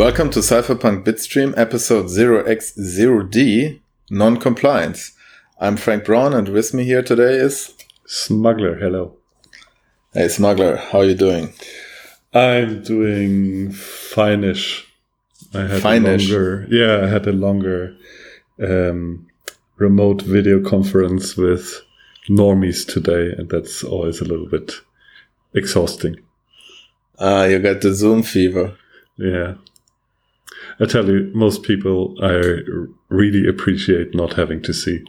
Welcome to Cypherpunk Bitstream episode 0x0D, Non-Compliance. I'm Frank Braun, and with me here today is... Smuggler, hello. Hey Smuggler, how are you doing? I'm doing fine-ish. I had a longer remote video conference with normies today, and that's always a little bit exhausting. You got the Zoom fever. Yeah. I tell you, most people I really appreciate not having to see.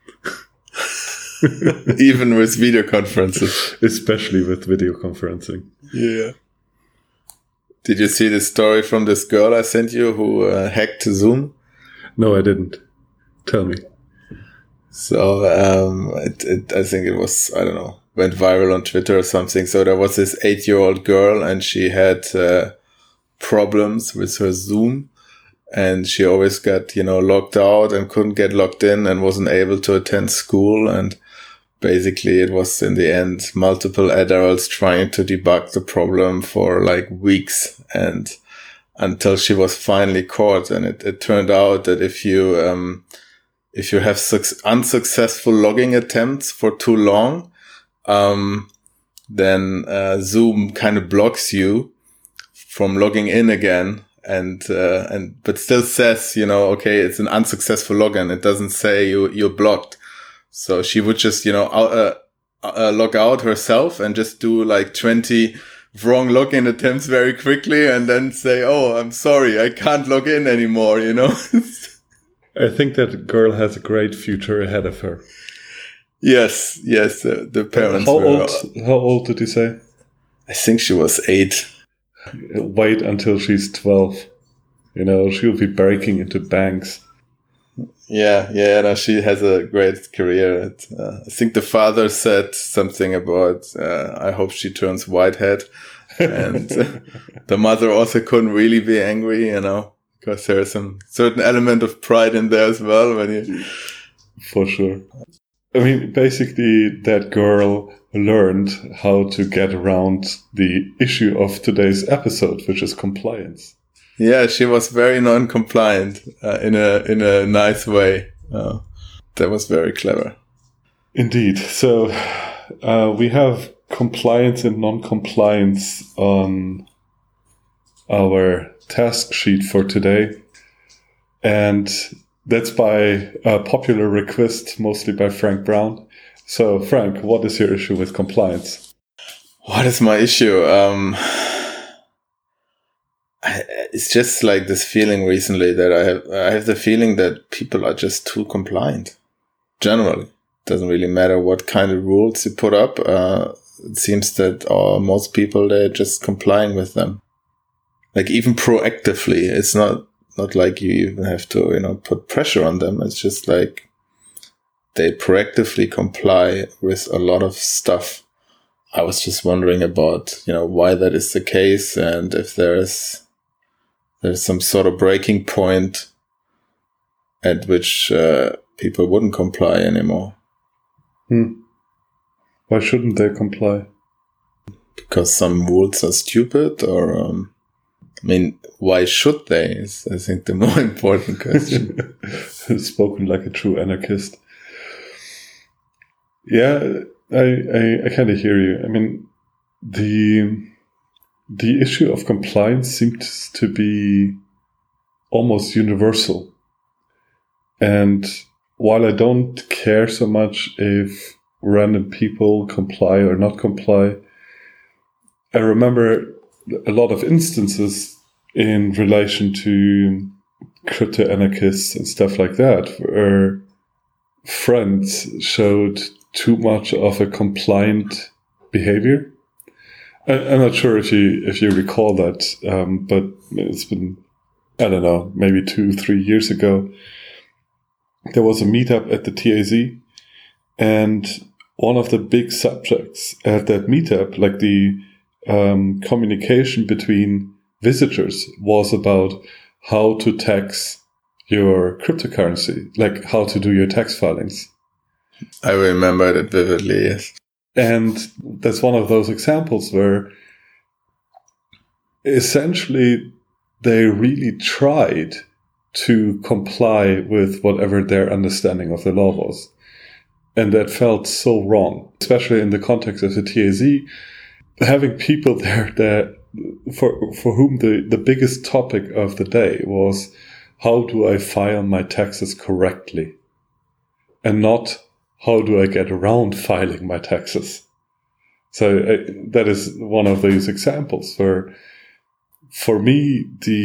Even with video conferences. Especially with video conferencing. Yeah. Did you see the story from this girl I sent you who hacked Zoom? No, I didn't. Tell me. So, I think it was, I don't know, went viral on Twitter or something. So there was this 8-year-old girl and she had problems with her Zoom. And she always got, locked out and couldn't get logged in and wasn't able to attend school. And basically it was in the end multiple adults trying to debug the problem for like weeks and until she was finally caught. And it turned out that if you have unsuccessful logging attempts for too long, then Zoom kind of blocks you from logging in again. But still says, okay, it's an unsuccessful login. It doesn't say you're blocked. So she would just, log out herself and just do like 20 wrong login attempts very quickly and then say, oh, I'm sorry, I can't log in anymore, I think that girl has a great future ahead of her. Yes, the parents How old did you say? I think she was 8. Wait until she's 12. She'll be breaking into banks. Yeah, no, she has a great career. I think the father said something about, I hope she turns whitehead. And the mother also couldn't really be angry, because there's some certain element of pride in there as well. For sure. I mean, basically, that girl learned how to get around the issue of today's episode, which is compliance. Yeah, she was very non-compliant in a nice way. That was very clever. Indeed. So we have compliance and non-compliance on our task sheet for today. And that's by popular request, mostly by Frank Braun. So, Frank, what is your issue with compliance? What is my issue? It's just like this feeling recently that I have the feeling that people are just too compliant. Generally, doesn't really matter what kind of rules you put up. It seems that most people, they're just complying with them. Like even proactively, it's not like you even have to, put pressure on them. It's just like they proactively comply with a lot of stuff. I was just wondering about, why that is the case and if there's some sort of breaking point at which people wouldn't comply anymore. Why shouldn't they comply? Because some rules are stupid or... why should they is, I think, the more important question. Spoken like a true anarchist. Yeah, I kind of hear you. I mean, the issue of compliance seems to be almost universal. And while I don't care so much if random people comply or not comply, I remember a lot of instances in relation to crypto-anarchists and stuff like that, where friends showed too much of a compliant behavior. I'm not sure if you recall that, but it's been, I don't know, maybe 2-3 years ago. There was a meetup at the TAZ, and one of the big subjects at that meetup, like the communication between visitors, was about how to tax your cryptocurrency, like how to do your tax filings. I remember that vividly, yes. And that's one of those examples where essentially they really tried to comply with whatever their understanding of the law was. And that felt so wrong, especially in the context of the TAZ, having people there that for whom the biggest topic of the day was, how do I file my taxes correctly? And not, how do I get around filing my taxes? So that is one of those examples where, for me,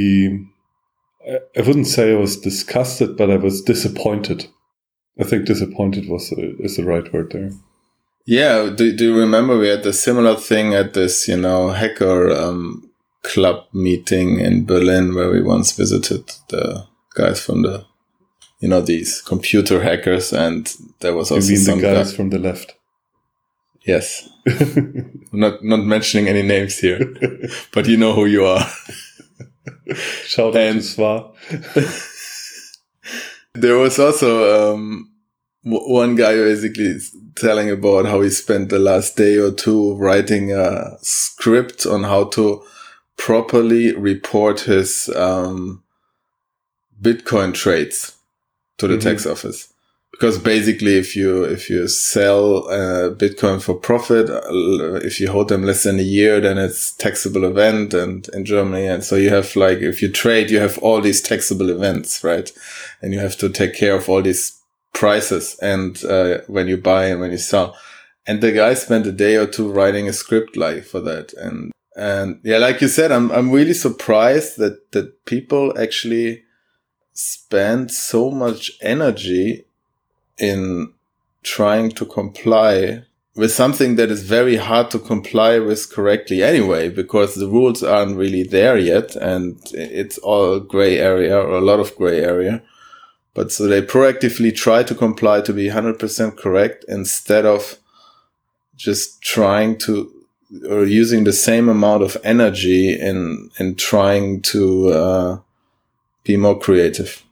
I wouldn't say I was disgusted, but I was disappointed. I think disappointed is the right word there. Yeah. Do you remember we had a similar thing at this, hacker club meeting in Berlin where we once visited the guys from the, these computer hackers, and there was also some the guys from the left. Yes. not mentioning any names here, but you know who you are. Shout out to Swa. There was also one guy basically telling about how he spent the last day or two writing a script on how to properly report his Bitcoin trades to the tax office. Because basically, if you sell Bitcoin for profit, if you hold them less than a year, then it's taxable event, and in Germany, and so you have if you trade, you have all these taxable events, right? And you have to take care of all these prices, and when you buy and when you sell. And the guy spent a day or two writing a script for that, and yeah, like you said, I'm really surprised that people actually spend so much energy in trying to comply with something that is very hard to comply with correctly anyway, because the rules aren't really there yet, and it's all gray area, or a lot of gray area. But so they proactively try to comply to be 100% correct, instead of just trying to, or using the same amount of energy in trying to be more creative.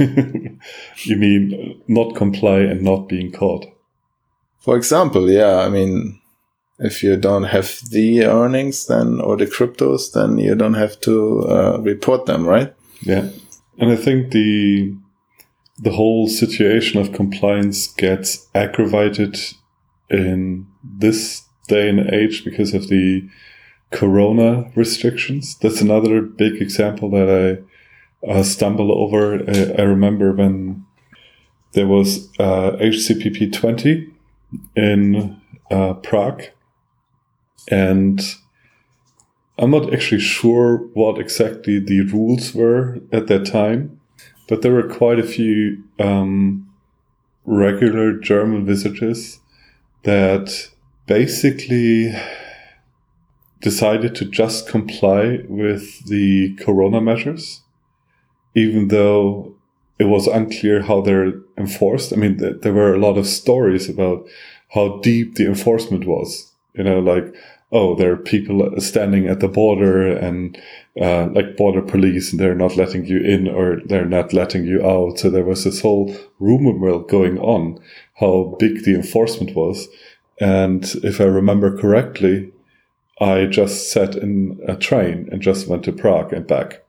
You mean not comply and not being caught? For example, yeah. I mean, if you don't have the earnings then, or the cryptos, then you don't have to report them, right? Yeah. And I think the whole situation of compliance gets aggravated in this day and age because of the corona restrictions. That's another big example that I stumble over. I remember when there was HCPP 20 in Prague, and I'm not actually sure what exactly the rules were at that time, but there were quite a few regular German visitors that basically decided to just comply with the corona measures, even though it was unclear how they're enforced. I mean, there were a lot of stories about how deep the enforcement was. There are people standing at the border and border police, and they're not letting you in or they're not letting you out. So there was this whole rumor mill going on, how big the enforcement was. And if I remember correctly, I just sat in a train and just went to Prague and back.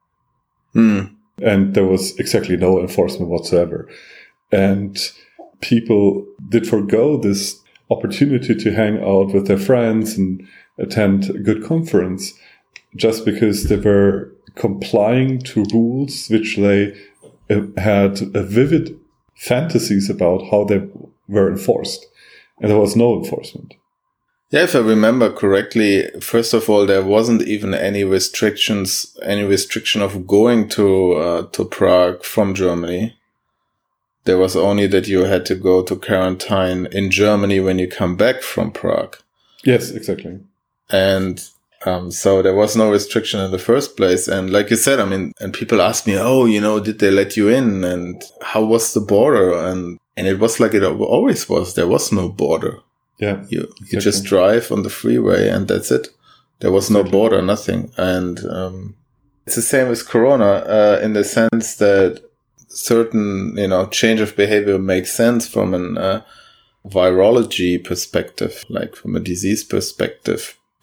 And there was exactly no enforcement whatsoever. And people did forgo this opportunity to hang out with their friends and attend a good conference just because they were complying to rules which they had vivid fantasies about how they were enforced. And there was no enforcement. Yeah, if I remember correctly, first of all, there wasn't even any restriction of going to Prague from Germany. There was only that you had to go to quarantine in Germany when you come back from Prague. Yes, exactly. And so there was no restriction in the first place. And like you said, I mean, and people ask me, did they let you in? And how was the border? And it was like it always was. There was no border. Yeah. You just drive on the freeway and that's it. There was no border, nothing. And it's the same with Corona in the sense that certain, change of behavior makes sense from an virology perspective, like from a disease perspective.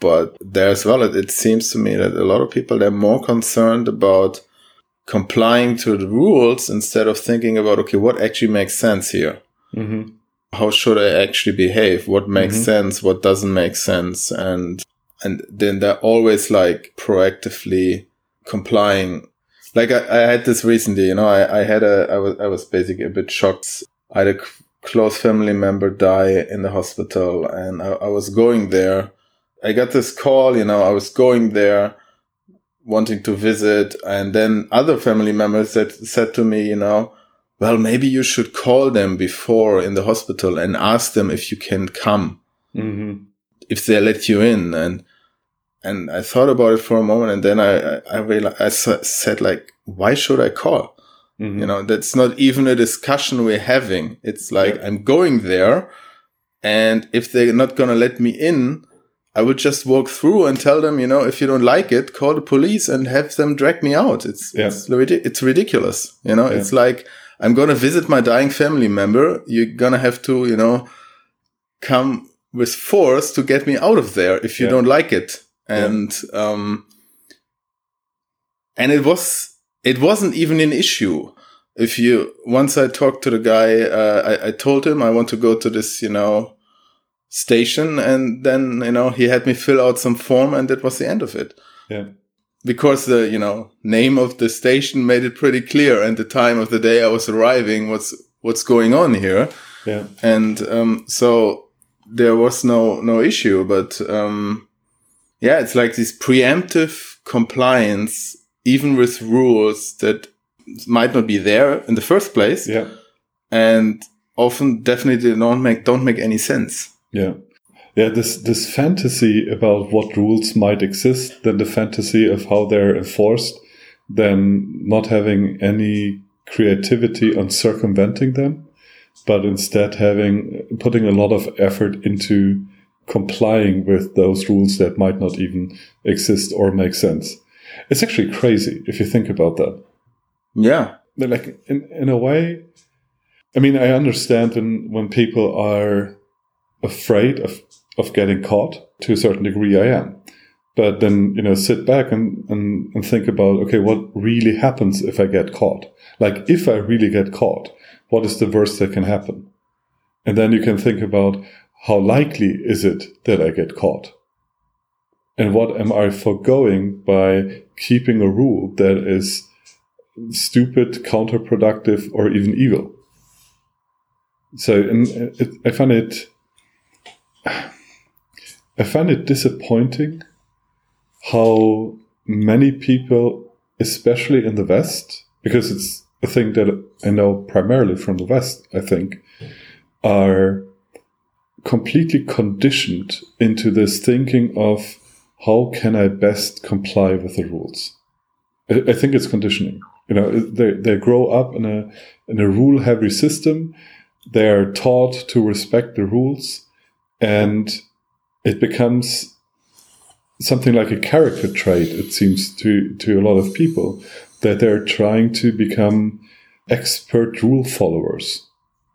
But there as well, it seems to me that a lot of people, they're more concerned about complying to the rules instead of thinking about, okay, what actually makes sense here? Mm-hmm. How should I actually behave? What makes sense? What doesn't make sense? And then they're always like proactively complying. Like I had this recently, I was basically a bit shocked. I had a close family member die in the hospital, and I was going there. I got this call, I was going there wanting to visit, and then other family members said to me, well, maybe you should call them before in the hospital and ask them if you can come, if they let you in. And I thought about it for a moment, and then I realized, I said, like, why should I call? That's not even a discussion we're having. It's like, I'm going there, and if they're not going to let me in, I would just walk through and tell them, if you don't like it, call the police and have them drag me out. It's ridiculous. It's like, I'm going to visit my dying family member. You're going to have to, come with force to get me out of there if you don't like it. And it wasn't even an issue. Once I talked to the guy, I told him I want to go to this, station, and then, he had me fill out some form, and that was the end of it. Yeah. Because the, name of the station made it pretty clear, and the time of the day I was arriving, what's going on here. Yeah. And, so there was no issue, but, it's like this preemptive compliance, even with rules that might not be there in the first place. Yeah. And often definitely don't make any sense. Yeah. Yeah, this fantasy about what rules might exist, then the fantasy of how they're enforced, then not having any creativity on circumventing them, but instead putting a lot of effort into complying with those rules that might not even exist or make sense. It's actually crazy if you think about that. Yeah. Like, in a way, I mean, I understand when people are afraid of getting caught. To a certain degree, I am. But then, sit back and think about, okay, what really happens if I get caught? Like, if I really get caught, what is the worst that can happen? And then you can think about, how likely is it that I get caught? And what am I foregoing by keeping a rule that is stupid, counterproductive, or even evil? So I find it disappointing how many people, especially in the West, because it's a thing that I know primarily from the West, I think, are completely conditioned into this thinking of how can I best comply with the rules. I think it's conditioning. They grow up in a rule-heavy system. They are taught to respect the rules, and it becomes something like a character trait, it seems, to a lot of people, that they're trying to become expert rule followers.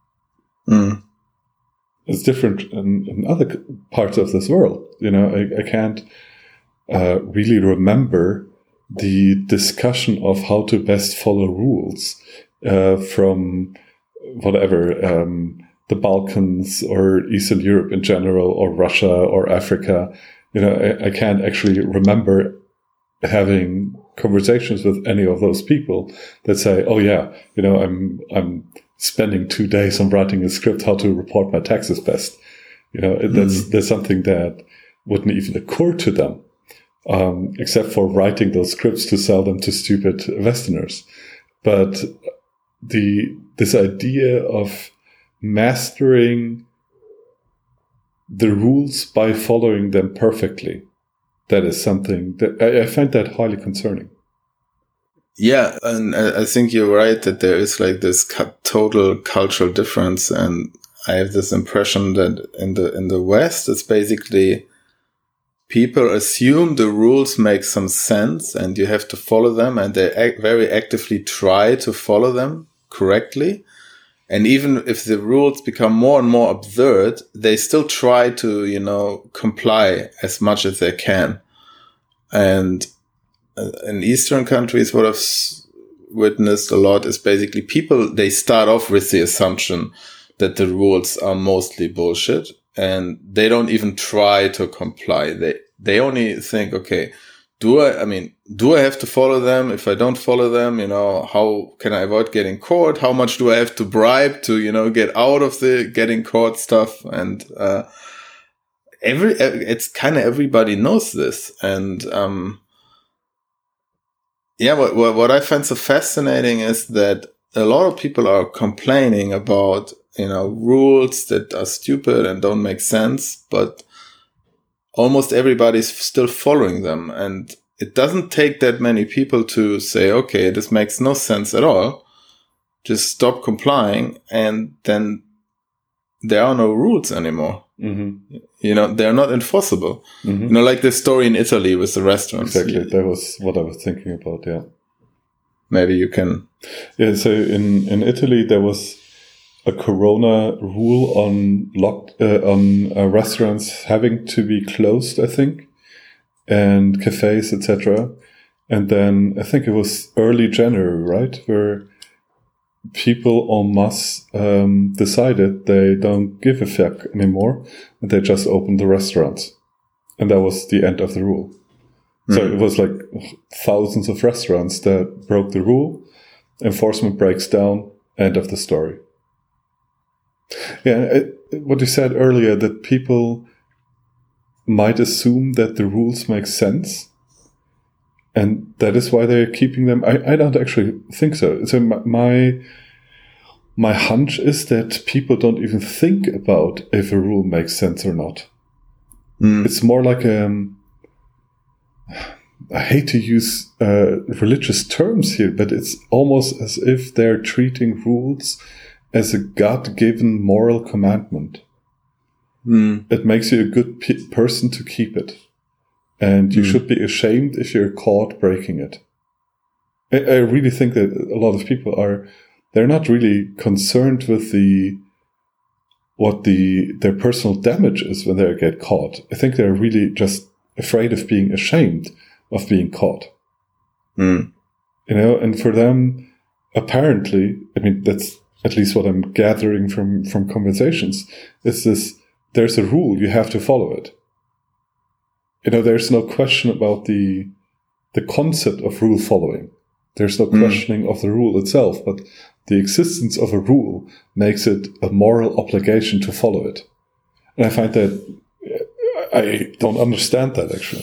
It's different in other parts of this world. I can't really remember the discussion of how to best follow rules from whatever, the Balkans or Eastern Europe in general, or Russia or Africa. I can't actually remember having conversations with any of those people that say, oh yeah, I'm spending 2 days on writing a script how to report my taxes best. That's something that wouldn't even occur to them, except for writing those scripts to sell them to stupid Westerners. But this idea of mastering the rules by following them perfectly, that is something that I find that highly concerning. Yeah, and I think you're right that there is like this total cultural difference, and I have this impression that in the West, it's basically people assume the rules make some sense and you have to follow them, and they very actively try to follow them correctly. And even if the rules become more and more absurd, they still try to, comply as much as they can. And in Eastern countries, what I've witnessed a lot is basically people, they start off with the assumption that the rules are mostly bullshit, and they don't even try to comply. They only think, okay, do I have to follow them? If I don't follow them, how can I avoid getting caught? How much do I have to bribe to, get out of the getting caught stuff? And, it's kind of everybody knows this. And, what I find so fascinating is that a lot of people are complaining about, rules that are stupid and don't make sense, but almost everybody's still following them. And it doesn't take that many people to say, okay, this makes no sense at all. Just stop complying. And then there are no rules anymore. Mm-hmm. They're not enforceable. Mm-hmm. Like the story in Italy with the restaurants. Exactly. That was what I was thinking about. Yeah. Maybe you can. Yeah. So in Italy, there was a Corona rule on restaurants having to be closed, I think, and cafes, etc. And then I think it was early January, right, where people en masse decided they don't give a fuck anymore, and they just opened the restaurants, and that was the end of the rule. Mm-hmm. So it was like thousands of restaurants that broke the rule. Enforcement breaks down. End of the story. Yeah, what you said earlier, that people might assume that the rules make sense, and that is why they're keeping them. I don't actually think so. So my hunch is that people don't even think about if a rule makes sense or not. Mm. It's more like I hate to use religious terms here, but it's almost as if they're treating rules as a God-given moral commandment. Mm. It makes you a good person to keep it. And you should be ashamed if you're caught breaking it. I really think that a lot of people they're not really concerned with their personal damage is when they get caught. I think they're really just afraid of being ashamed of being caught. Mm. And for them, apparently, that's at least what I'm gathering from conversations, is this: there's a rule, you have to follow it. There's no question about the concept of rule following. There's no questioning of the rule itself, but the existence of a rule makes it a moral obligation to follow it. And I find that I don't understand that, actually.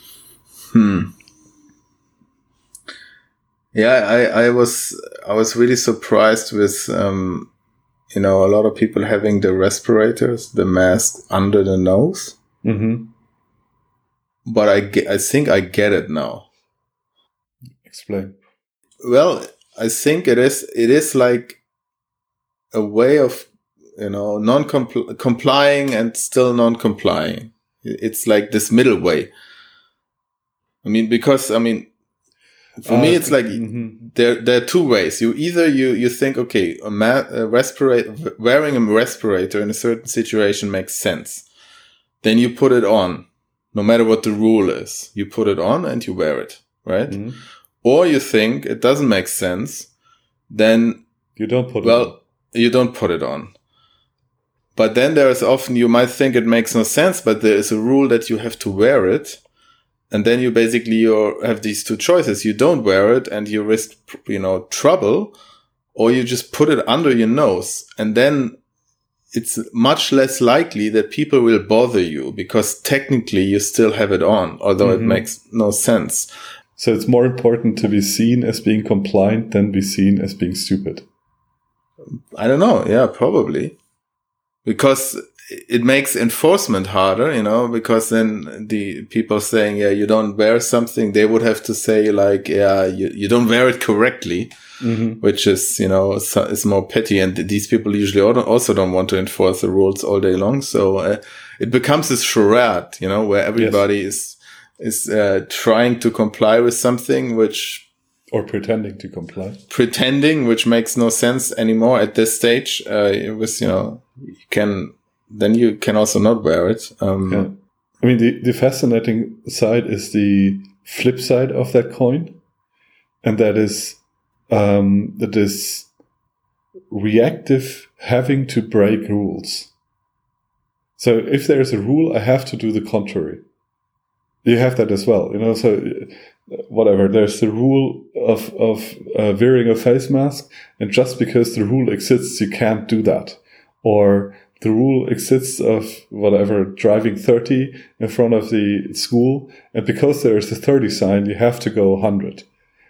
Yeah, I was really surprised with, a lot of people having the respirators, the mask under the nose. Mm-hmm. But I think I get it now. Explain. Well, I think it is like a way of, complying and still non-complying. It's like this middle way. For me, it's like there are two ways. You think, okay, wearing a respirator in a certain situation makes sense. Then you put it on, no matter what the rule is. You put it on and you wear it, right? Mm-hmm. Or you think it doesn't make sense, then you don't put it on. You don't put it on. But then there is often, you might think it makes no sense, but there is a rule that you have to wear it. And then you have these two choices. You don't wear it and you risk, trouble, or you just put it under your nose. And then it's much less likely that people will bother you because technically you still have it on, although it makes no sense. So it's more important to be seen as being compliant than be seen as being stupid. I don't know. Yeah, probably. Because it makes enforcement harder, because then the people saying, yeah, you don't wear something, they would have to say like, yeah, you don't wear it correctly, which is, is more petty. And these people usually also don't want to enforce the rules all day long. So it becomes this charade, where everybody is trying to comply with something which Or pretending to comply. Pretending, which makes no sense anymore at this stage. It was, you can also not wear it. Yeah. I mean, the fascinating side is the flip side of that coin. And that is reactive having to break rules. So if there's a rule, I have to do the contrary. You have that as well, so whatever, there's the rule of wearing a face mask, and just because the rule exists, you can't do that. Or the rule exists of whatever, driving 30 in front of the school, and because there's a 30 sign, you have to go 100.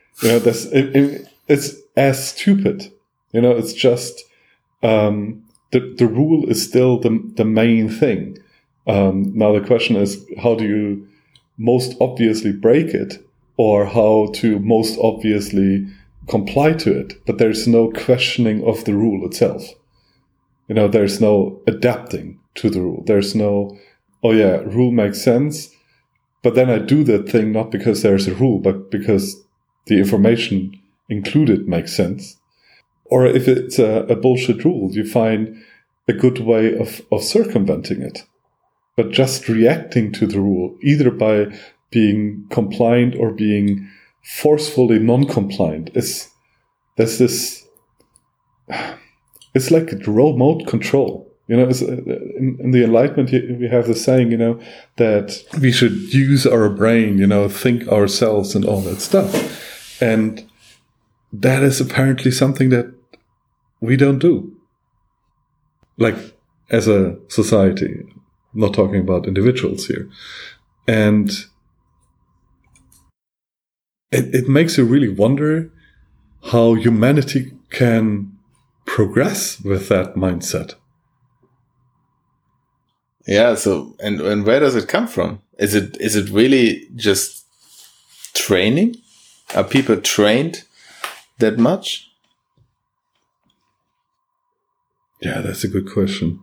It's as stupid. It's just the rule is still the main thing. Now the question is, how do you most obviously break it, or how to most obviously comply to it? But there's no questioning of the rule itself. There's no adapting to the rule. There's no, oh yeah, rule makes sense, but then I do that thing not because there's a rule, but because the information included makes sense. Or if it's a bullshit rule, you find a good way of circumventing it. But just reacting to the rule, either by being compliant or being forcefully non-compliant, it's like a remote control. In the Enlightenment, we have the saying, that we should use our brain, think ourselves and all that stuff. And that is apparently something that we don't do. Like, as a society. I'm not talking about individuals here. And it makes you really wonder how humanity can progress with that mindset. Yeah, so and where does it come from? Is it really just training? Are people trained that much? Yeah, that's a good question.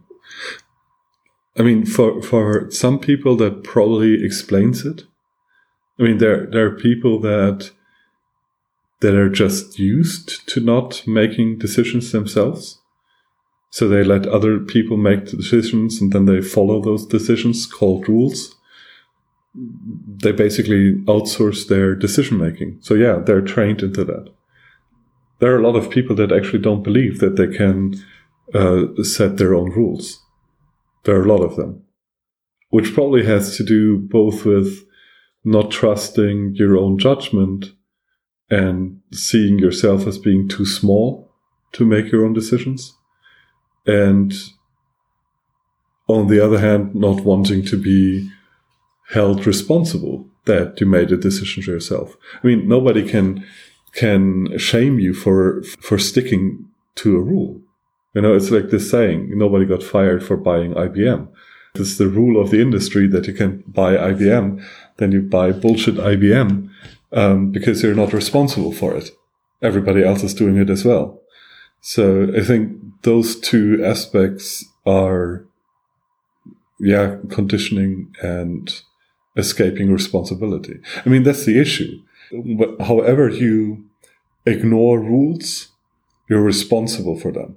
I mean, for some people that probably explains it. I mean, there are people that are just used to not making decisions themselves. So they let other people make the decisions, and then they follow those decisions, called rules. They basically outsource their decision making. So yeah, they're trained into that. There are a lot of people that actually don't believe that they can set their own rules. There are a lot of them, which probably has to do both with not trusting your own judgment and seeing yourself as being too small to make your own decisions. And on the other hand, not wanting to be held responsible that you made a decision to yourself. I mean, nobody can shame you for sticking to a rule. It's like this saying, nobody got fired for buying IBM. It's the rule of the industry that you can buy IBM, then you buy bullshit IBM, because you're not responsible for it. Everybody else is doing it as well. So I think those two aspects are, conditioning and escaping responsibility. I mean, that's the issue. However you ignore rules, you're responsible for them.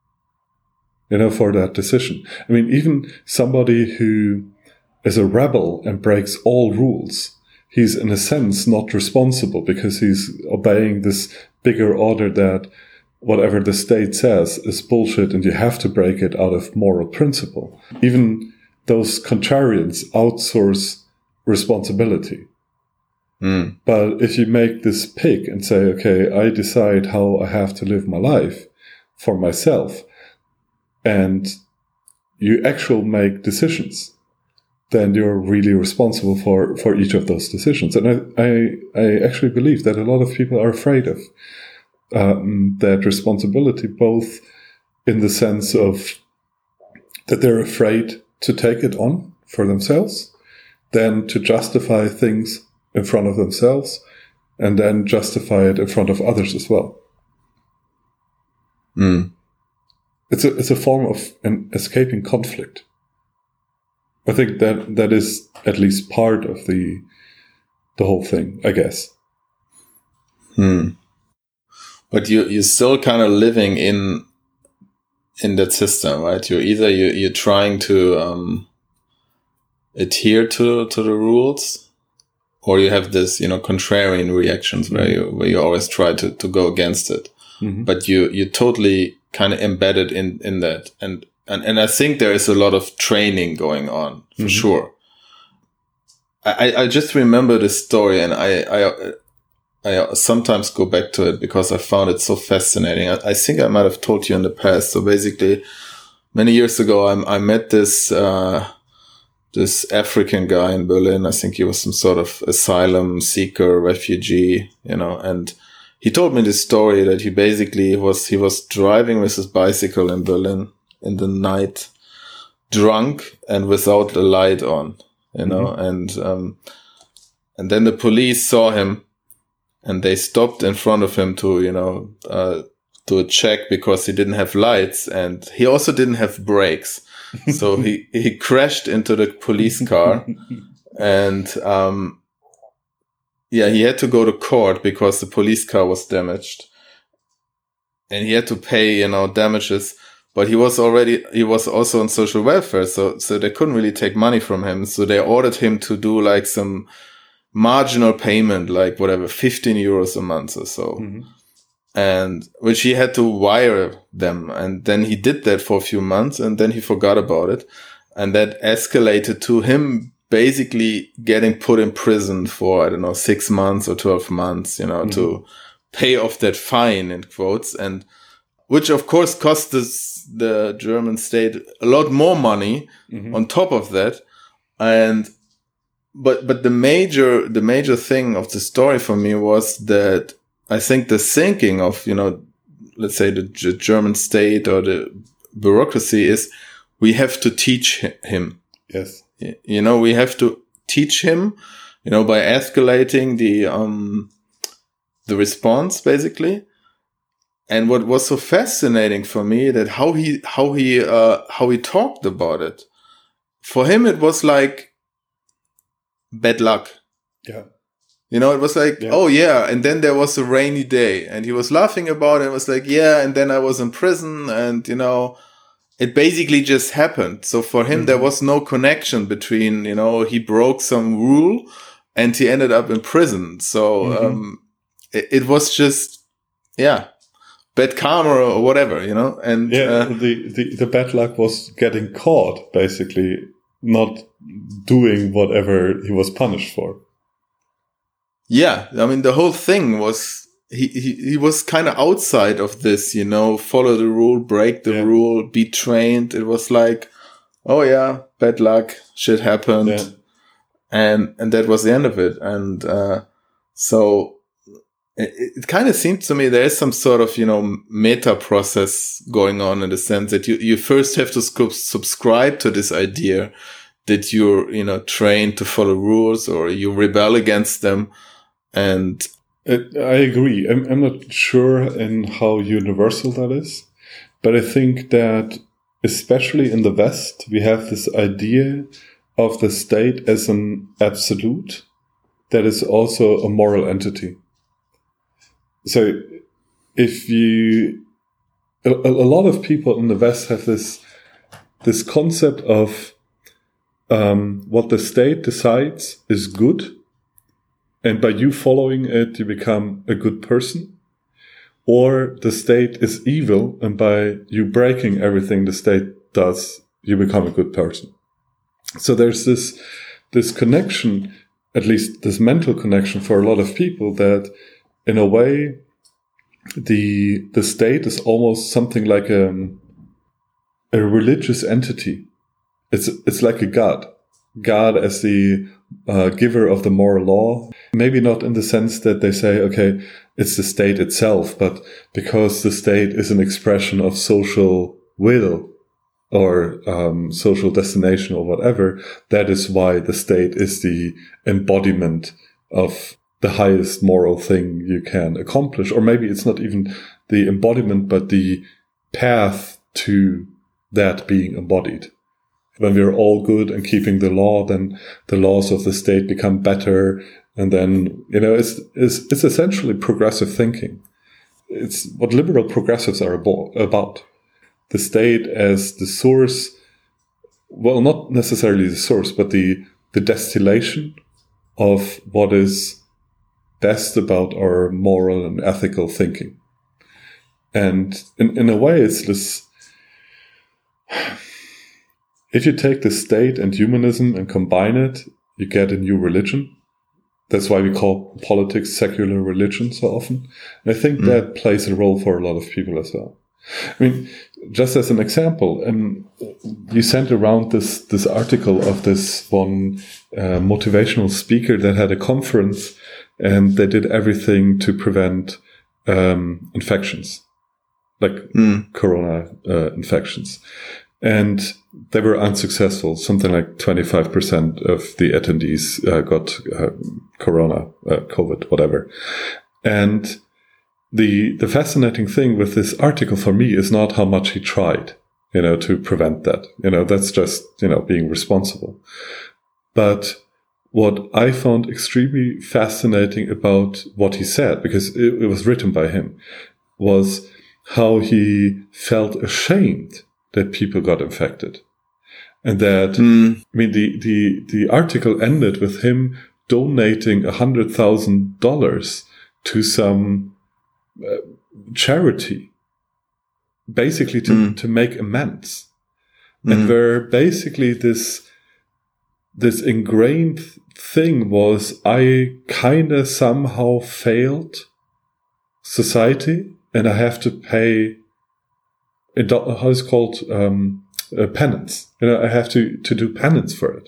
For that decision. I mean, even somebody who is a rebel and breaks all rules, he's in a sense not responsible because he's obeying this bigger order that whatever the state says is bullshit and you have to break it out of moral principle. Even those contrarians outsource responsibility. Mm. But if you make this pick and say, okay, I decide how I have to live my life for myself, and you actually make decisions, then you're really responsible for each of those decisions. And I actually believe that a lot of people are afraid of that responsibility, both in the sense of that they're afraid to take it on for themselves, then to justify things in front of themselves, and then justify it in front of others as well. Mm. It's a form of escaping conflict. I think that is at least part of the whole thing, I guess. But you're still kind of living in that system, right? You're trying to adhere to the rules, or you have this, contrarian reactions where you always try to go against it. But you're totally kind of embedded in that. And I think there is a lot of training going on for sure. I just remember this story, and I sometimes go back to it because I found it so fascinating. I think I might have told you in the past. So basically, many years ago, I met this African guy in Berlin. I think he was some sort of asylum seeker, refugee, and he told me this story that he basically was driving with his bicycle in Berlin in the night, drunk and without the light on, and then the police saw him. And they stopped in front of him to, do a check because he didn't have lights, and he also didn't have brakes. So he crashed into the police car, and, he had to go to court because the police car was damaged, and he had to pay, damages, but he was also on social welfare. So they couldn't really take money from him. So they ordered him to do like some marginal payment, like whatever, 15 euros a month or so. And which he had to wire them. And then he did that for a few months, and then he forgot about it. And that escalated to him basically getting put in prison for, 6 months or 12 months, to pay off that fine, in quotes. And which of course cost the German state a lot more money on top of that. But the major thing of the story for me was that I think the thinking of, let's say the German state or the bureaucracy is we have to teach him. Yes. We have to teach him, by escalating the response basically. And what was so fascinating for me that how he talked about it. For him, it was like bad luck. Yeah. It was like, oh yeah. And then there was a rainy day, and he was laughing about it. It was like, yeah. And then I was in prison, and, it basically just happened. So for him, there was no connection between, he broke some rule and he ended up in prison. So, it was just, bad karma or whatever, and the bad luck was getting caught, basically, not doing whatever he was punished for. Yeah, I mean, the whole thing was he was kind of outside of this, follow the rule, break the rule, be trained. It was like, oh yeah, bad luck, shit happened, and that was the end of it. And so it kind of seemed to me there is some sort of meta process going on, in the sense that you first have to subscribe to this idea that you're trained to follow rules, or you rebel against them. And I agree. I'm not sure in how universal that is, but I think that especially in the West, we have this idea of the state as an absolute that is also a moral entity. So if a lot of people in the West have this concept of what the state decides is good, and by you following it, you become a good person. Or the state is evil, and by you breaking everything the state does, you become a good person. So there's this connection, at least this mental connection for a lot of people, that in a way the state is almost something like a religious entity. It's like a God as the giver of the moral law. Maybe not in the sense that they say, okay, it's the state itself, but because the state is an expression of social will or social destination or whatever, that is why the state is the embodiment of the highest moral thing you can accomplish. Or maybe it's not even the embodiment, but the path to that being embodied. when we're all good and keeping the law, then the laws of the state become better. And then, it's essentially progressive thinking. It's what liberal progressives are about. The state as the source, well, not necessarily the source, but the distillation of what is best about our moral and ethical thinking. And in a way, it's this, if you take the state and humanism and combine it, you get a new religion. That's why we call politics secular religion so often. And I think that plays a role for a lot of people as well. I mean, just as an example, you sent around this article of this one motivational speaker that had a conference, and they did everything to prevent infections, like corona infections. And they were unsuccessful. Something like 25% of the attendees got corona, COVID, whatever. And the fascinating thing with this article for me is not how much he tried, to prevent that. That's just, being responsible. But what I found extremely fascinating about what he said, because it was written by him, was how he felt ashamed that people got infected. And that, the article ended with him donating $100,000 to some charity, basically to make amends. And where basically this ingrained thing was, I kind of somehow failed society, and I have to pay, how is it called, penance. I have to do penance for it.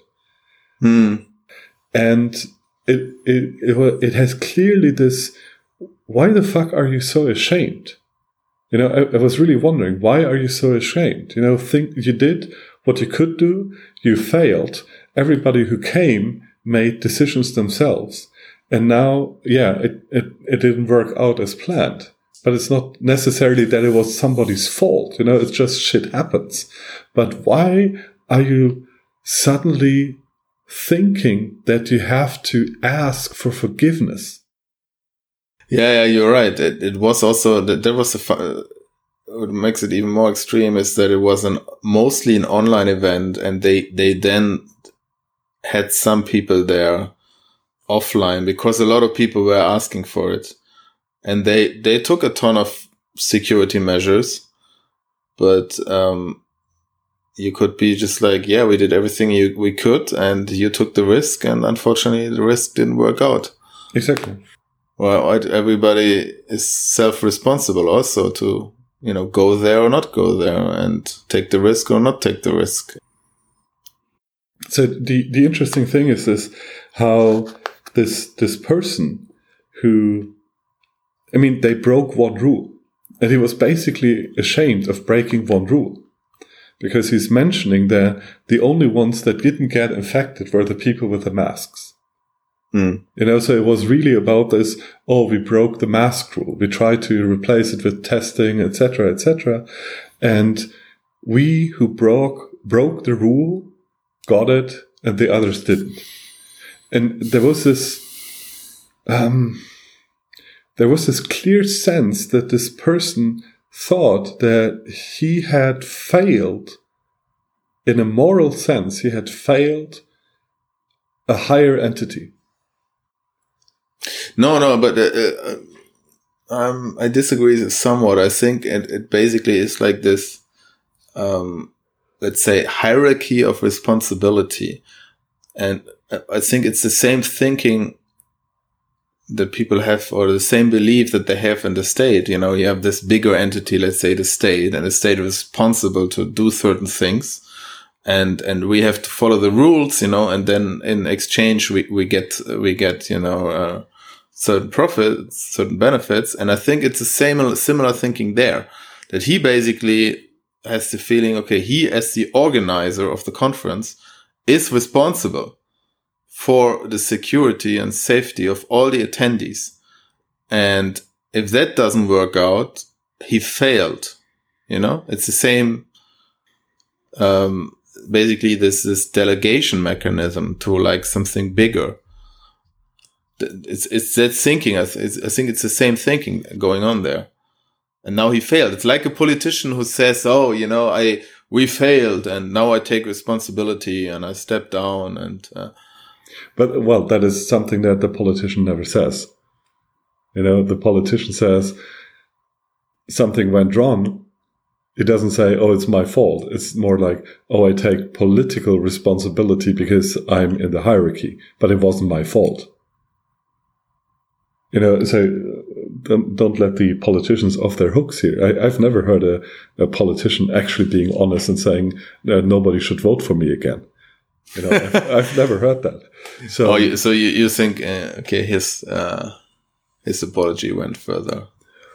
And it has clearly this, why the fuck are you so ashamed? I was really wondering, why are you so ashamed? Think you did what you could do, you failed. Everybody who came made decisions themselves. And now, it didn't work out as planned. But it's not necessarily that it was somebody's fault. It's just shit happens. But why are you suddenly thinking that you have to ask for forgiveness? Yeah, you're right. It was also, there was what makes it even more extreme is that it was mostly an online event, and they then had some people there offline because a lot of people were asking for it. And they took a ton of security measures, but you could be just like, we did everything we could, and you took the risk, and unfortunately the risk didn't work out. Exactly. Well, everybody is self-responsible also to, go there or not go there, and take the risk or not take the risk. So the interesting thing is this, how this person who, they broke one rule, and he was basically ashamed of breaking one rule, because he's mentioning that the only ones that didn't get infected were the people with the masks. So it was really about this, we broke the mask rule. We tried to replace it with testing, etc., etc. And we who broke the rule got it, and the others didn't. And there was this clear sense that this person thought that he had failed, in a moral sense, he had failed a higher entity. No, but I disagree somewhat. I think it basically is like this, let's say, hierarchy of responsibility. And I think it's the same thinking that people have, or the same belief that they have in the state. You have this bigger entity, let's say the state, and the state is responsible to do certain things. And we have to follow the rules, and then in exchange we get certain profits, certain benefits. And I think it's the similar thinking there, that he basically has the feeling, okay, he as the organizer of the conference is responsible for the security and safety of all the attendees. And if that doesn't work out, he failed. It's the basically this delegation mechanism to like something bigger. It's that thinking. I think it's the same thinking going on there. And now he failed. It's like a politician who says, "Oh, we failed, and now I take responsibility and I step down." And but well, that is something that the politician never says. The politician says something went wrong. It doesn't say, "Oh, it's my fault." It's more like, "Oh, I take political responsibility because I'm in the hierarchy, but it wasn't my fault." So don't let the politicians off their hooks here. I've never heard a politician actually being honest and saying nobody should vote for me again. I've never heard that. So, you think his apology went further?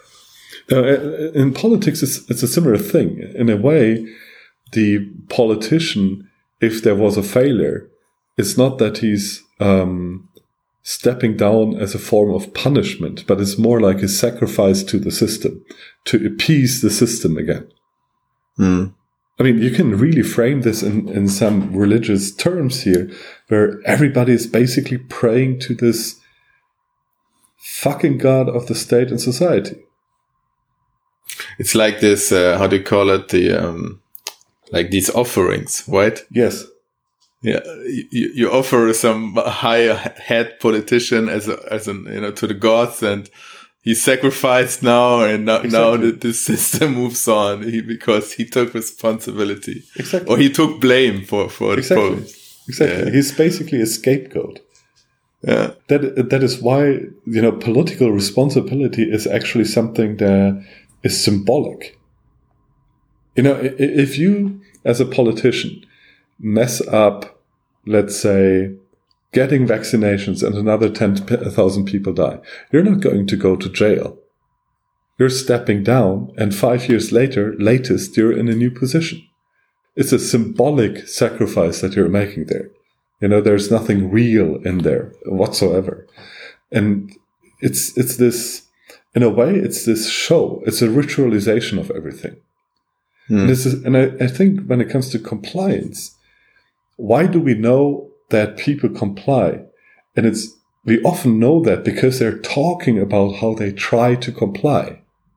In politics, it's a similar thing. In a way, the politician, if there was a failure, it's not that he's stepping down as a form of punishment, but it's more like a sacrifice to the system, to appease the system again. Mm. I mean, you can really frame this in some religious terms here, where everybody is basically praying to this fucking god of the state and society. It's like this, how do you call it? Like these offerings, right? Yes. Yeah, you offer some high head politician as to the gods, and he's sacrificed now, and now the system moves on because he took responsibility. Exactly. Or he took blame for the problem. Exactly. Yeah. He's basically a scapegoat. Yeah. That is why, political responsibility is actually something that is symbolic. If you, as a politician, mess up, let's say, getting vaccinations and another 10,000 people die, you're not going to go to jail. You're stepping down, and 5 years later, latest, you're in a new position. It's a symbolic sacrifice that you're making there. There's nothing real in there whatsoever. And it's this, in a way, it's this show. It's a ritualization of everything. And I think when it comes to compliance, why do we know that people comply? And we often know that because they're talking about how they try to comply.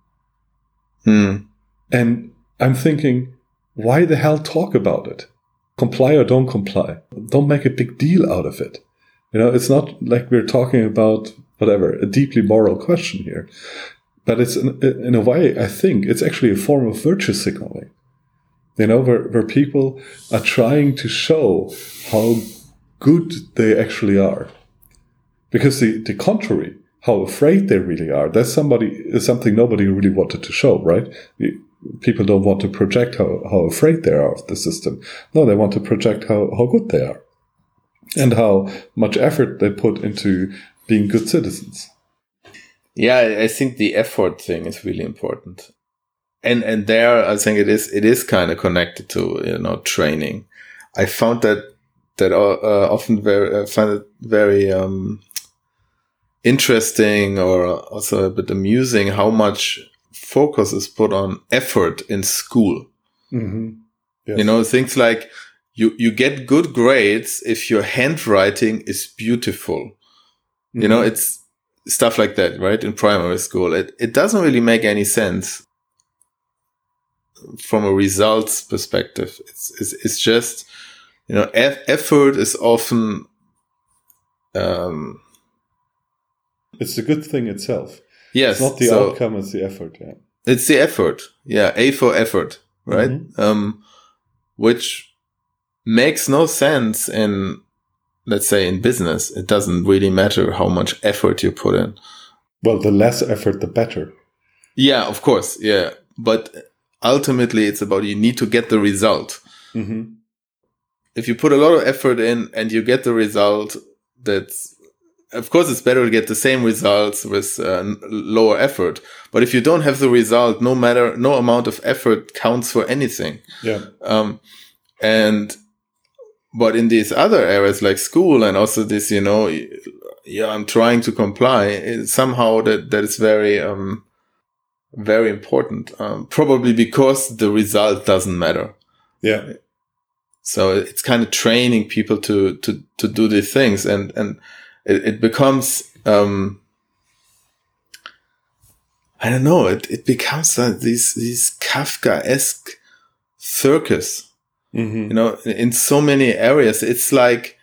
And I'm thinking, why the hell talk about it? Comply or don't comply. Don't make a big deal out of it. It's not like we're talking about whatever, a deeply moral question here. But it's in a way, I think it's actually a form of virtue signaling. Where people are trying to show how good they actually are. Because the contrary, how afraid they really are, that's something nobody really wanted to show, right? People don't want to project how afraid they are of the system. No, they want to project how good they are. And how much effort they put into being good citizens. Yeah, I think the effort thing is really important. And there, I think it is kind of connected to, training. I found that often find it very, interesting or also a bit amusing how much focus is put on effort in school. Mm-hmm. Yes. Things like you get good grades if your handwriting is beautiful. Mm-hmm. It's stuff like that, right? In primary school, it doesn't really make any sense from a results perspective. It's just, effort is often, it's the good thing itself. Yes. It's not the outcome, it's the effort. Yeah. It's the effort. Yeah. A for effort, right? Mm-hmm. Which makes no sense in, let's say, in business. It doesn't really matter how much effort you put in. Well, the less effort, the better. Yeah, of course. Yeah. But ultimately, it's about you need to get the result. Mm-hmm. If you put a lot of effort in and you get the result, of course, it's better to get the same results with lower effort. But if you don't have the result, no amount of effort counts for anything. Yeah. But in these other areas like school and also this, I'm trying to comply. Somehow that is very, very important. Probably because the result doesn't matter. Yeah. So it's kind of training people to do these things, and it becomes, I don't know, it becomes these Kafkaesque circus, Mm-hmm. you know, in so many areas. It's like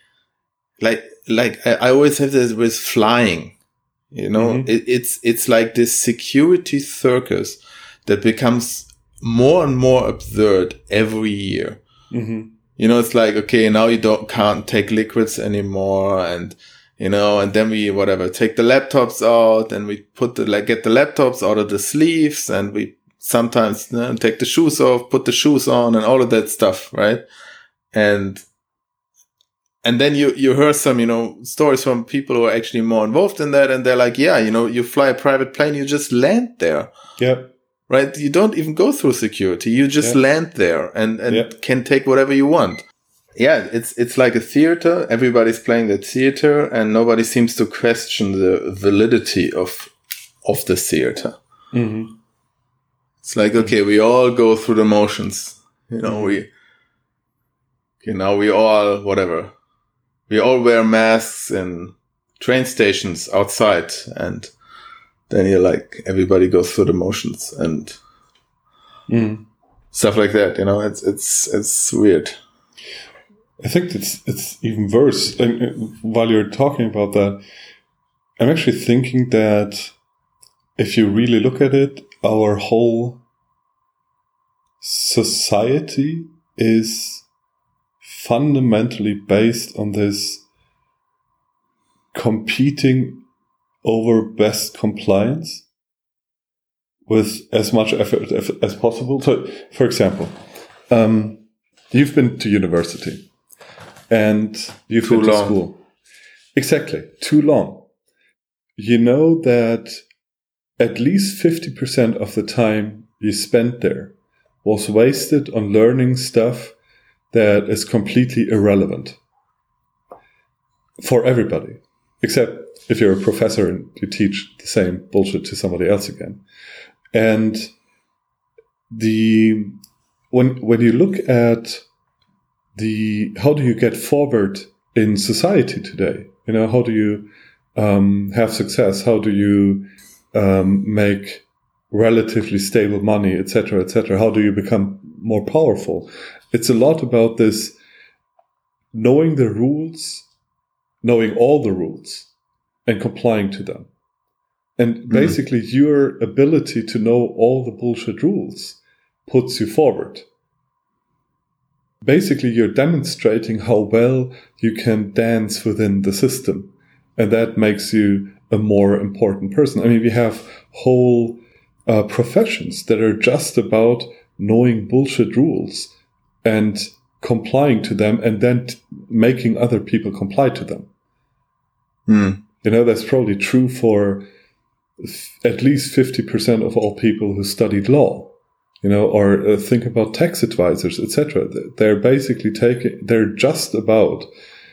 I always have this with flying, you know, Mm-hmm. it's like this security circus that becomes more and more absurd every year. Mm-hmm. You know, it's like, okay, now you can't take liquids anymore, and you know, and then we take the laptops out, and we get the laptops out of the sleeves, and we sometimes take the shoes off, put the shoes on, and all of that stuff, right? And then you hear some, you know, stories from people who are actually more involved in that, and they're like, yeah, you know, you fly a private plane, you just land there. Yeah. Right? You don't even go through security. You just land there and can take whatever you want. Yeah, it's like a theater. Everybody's playing the theater, and nobody seems to question the validity of the theater. Mm-hmm. It's like, okay, we all go through the motions. You know, we all, whatever. We all wear masks in train stations outside, and then you're like, everybody goes through the motions and stuff like that. You know, it's weird. I think it's even worse. And while you're talking about that, I'm actually thinking that if you really look at it, our whole society is fundamentally based on this competing over best compliance with as much effort as possible. So, for example, you've been to university and you've been to school. Exactly. Too long. You know that at least 50% of the time you spent there was wasted on learning stuff that is completely irrelevant for everybody, except if you're a professor and you teach the same bullshit to somebody else again. And when you look at how do you get forward in society today? You know, how do you have success? How do you make relatively stable money, etc., etc.? How do you become more powerful? It's a lot about this knowing the rules, knowing all the rules, and complying to them. And basically your ability to know all the bullshit rules puts you forward. Basically, you're demonstrating how well you can dance within the system. And that makes you a more important person. I mean, we have whole professions that are just about knowing bullshit rules and complying to them, and then making other people comply to them. You know, that's probably true for at least 50% of all people who studied law. You know, or think about tax advisors, etc. They're basically they're just about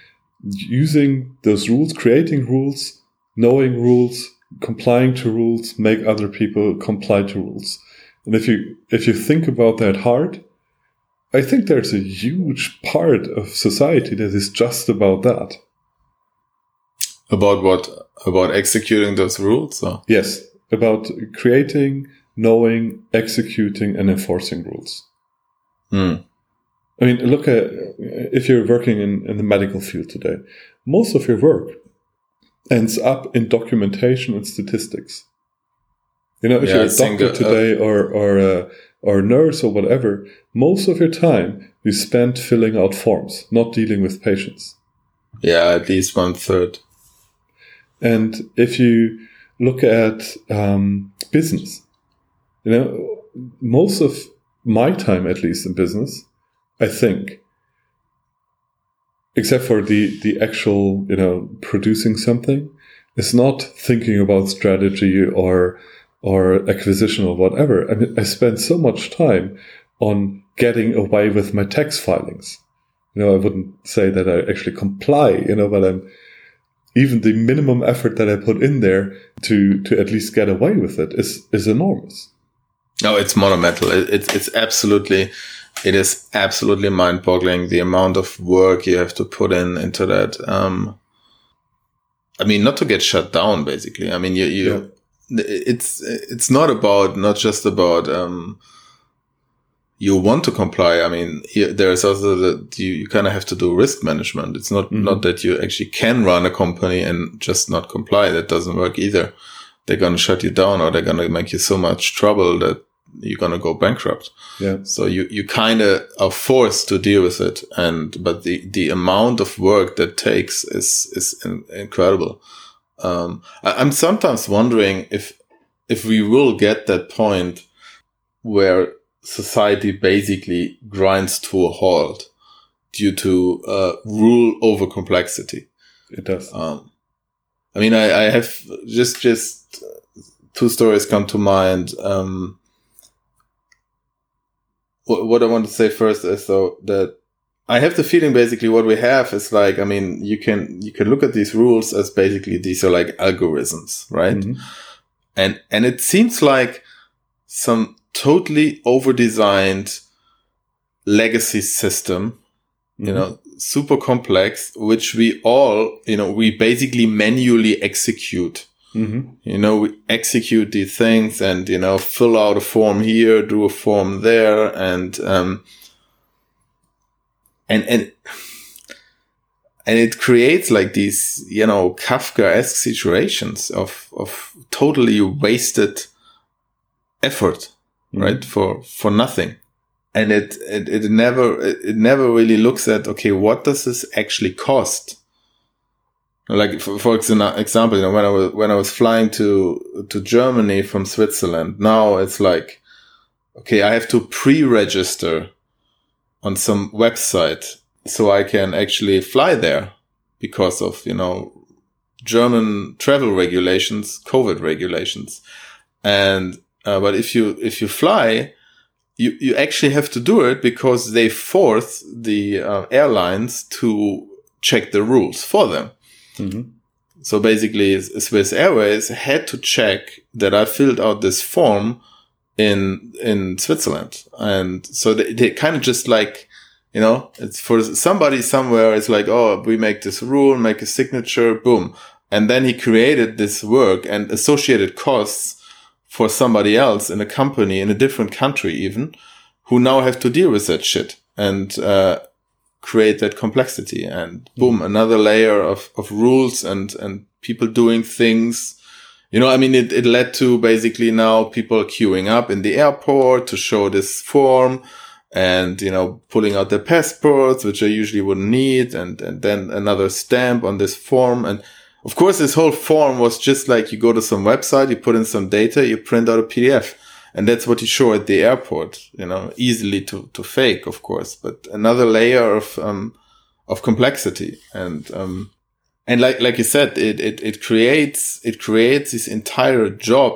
using those rules, creating rules, knowing rules, complying to rules, make other people comply to rules. And if you think about that hard, I think there's a huge part of society that is just about that. About what? About executing those rules? Or? Yes, about creating, knowing, executing, and enforcing rules. I mean, look at, if you're working in the medical field today, most of your work ends up in documentation and statistics. You know, if you're a doctor today or a nurse or whatever, most of your time you spend filling out forms, not dealing with patients. Yeah, at least 1/3. And if you look at business, you know, most of my time, at least in business, I think, except for the actual, you know, producing something, is not thinking about strategy or acquisition or whatever. I mean, I spend so much time on getting away with my tax filings. You know, I wouldn't say that I actually comply, you know, but even the minimum effort that I put in there to at least get away with it is enormous. No, it's monumental. It's absolutely it is absolutely mind-boggling the amount of work you have to put into that. I mean, not to get shut down, basically. I mean, it's not just about, you want to comply. I mean, there's also that you kind of have to do risk management. It's not that you actually can run a company and just not comply. That doesn't work either. They're going to shut you down, or they're going to make you so much trouble that you're going to go bankrupt. Yeah. So you kind of are forced to deal with it. But the amount of work that takes is incredible. I'm sometimes wondering if we will get that point where society basically grinds to a halt due to rule over complexity. It does. I mean, I have just two stories come to mind. What I want to say first is though that I have the feeling basically what we have is like, I mean, you can look at these rules as basically these are like algorithms, right? Mm-hmm. And it seems like some totally over-designed legacy system, you know, super complex, which we all, we basically manually execute. Mm-hmm. We execute these things and, fill out a form here, do a form there, and it creates like these, Kafkaesque situations of totally wasted effort, right? For nothing. And it never really looks at, okay, what does this actually cost? Like for example, when I was flying to Germany from Switzerland, now it's like, okay, I have to pre-register on some website so I can actually fly there because of, German travel regulations, COVID regulations. And, but if you fly, you actually have to do it because they force the airlines to check the rules for them. Mm-hmm. So basically, Swiss Airways had to check that I filled out this form in Switzerland. And so they kind of just like, it's for somebody somewhere. It's like, oh, we make this rule, make a signature, boom. And then he created this work and associated costs for somebody else in a company in a different country even, who now have to deal with that shit and create that complexity. And boom, another layer of rules and people doing things. It led to basically now people queuing up in the airport to show this form and, pulling out their passports, which I usually wouldn't need. And then another stamp on this form. And of course, this whole form was just like you go to some website, you put in some data, you print out a PDF. And that's what you show at the airport, easily to fake, of course, but another layer of complexity. And like you said, it creates this entire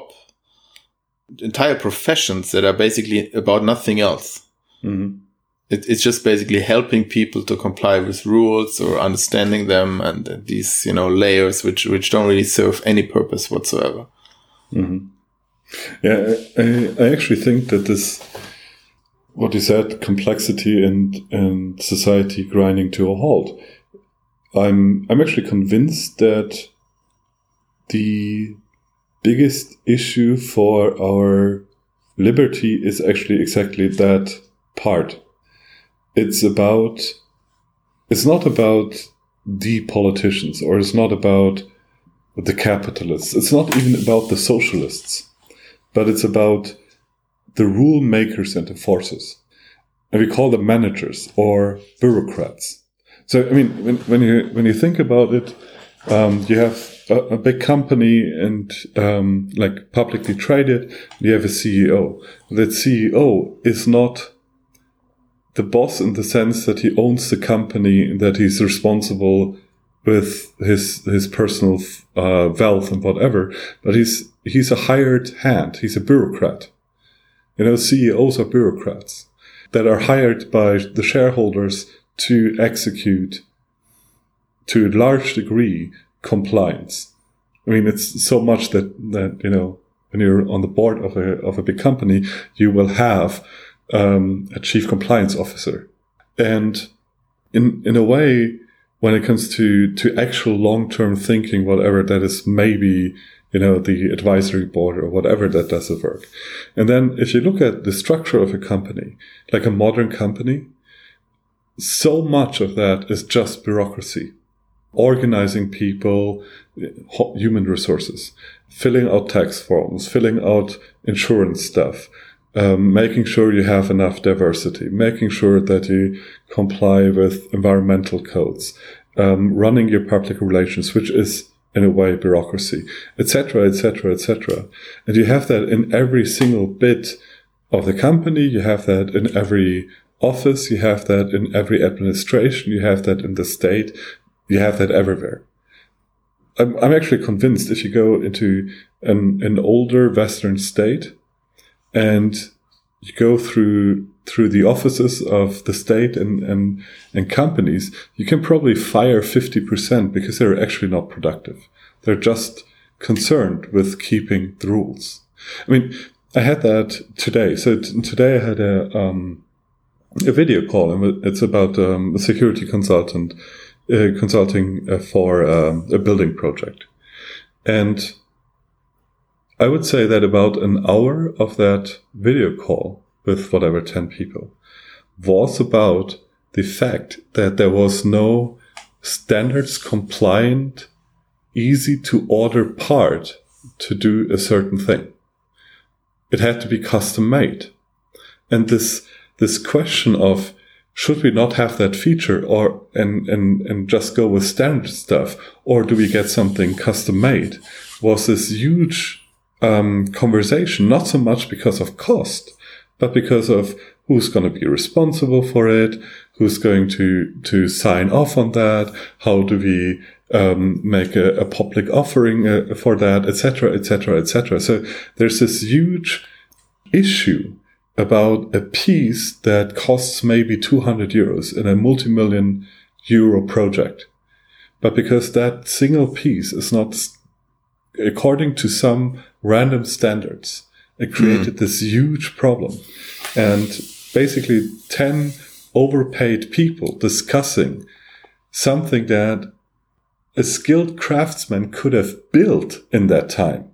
professions that are basically about nothing else. Mm-hmm. It's just basically helping people to comply with rules or understanding them and these, layers which don't really serve any purpose whatsoever. Mm-hmm. Yeah, I actually think that this, what you said, complexity and society grinding to a halt. I'm actually convinced that the biggest issue for our liberty is actually exactly that part. It's not about the politicians, or it's not about the capitalists. It's not even about the socialists. But it's about the rule makers and enforcers. And we call them managers or bureaucrats. So, I mean, when you think about it, you have a big company and, like publicly traded, you have a CEO. That CEO is not the boss in the sense that he owns the company, that he's responsible with his personal wealth and whatever, but he's a hired hand. He's a bureaucrat. CEOs are bureaucrats that are hired by the shareholders to execute, to a large degree, compliance. I mean, it's so much that when you're on the board of a big company, you will have a chief compliance officer. And in a way, when it comes to actual long-term thinking, whatever that is, maybe, the advisory board or whatever that does the work. And then if you look at the structure of a company, like a modern company, so much of that is just bureaucracy. Organizing people, human resources, filling out tax forms, filling out insurance stuff, making sure you have enough diversity, making sure that you comply with environmental codes, running your public relations, which is in a way bureaucracy, etc., etc., etc. And you have that in every single bit of the company. You have that in every office. You have that in every administration. You have that in the state. You have that everywhere. I'm actually convinced if you go into an older Western state and you go through the offices of the state and companies, you can probably fire 50% because they're actually not productive. They're just concerned with keeping the rules. I mean, I had that today. So today I had a video call, and it's about a security consulting for a building project. And I would say that about an hour of that video call with 10 people was about the fact that there was no standards compliant, easy to order part to do a certain thing. It had to be custom made. And this question of, should we not have that feature and just go with standard stuff, or do we get something custom made, was this huge conversation, not so much because of cost, but because of who's going to be responsible for it, who's going to sign off on that, how do we make a public offering for that, etc., etc., etc. So there's this huge issue about a piece that costs maybe 200 euros in a multi-million euro project. But because that single piece is not according to some random standards, it created this huge problem. And basically 10 overpaid people discussing something that a skilled craftsman could have built in that time.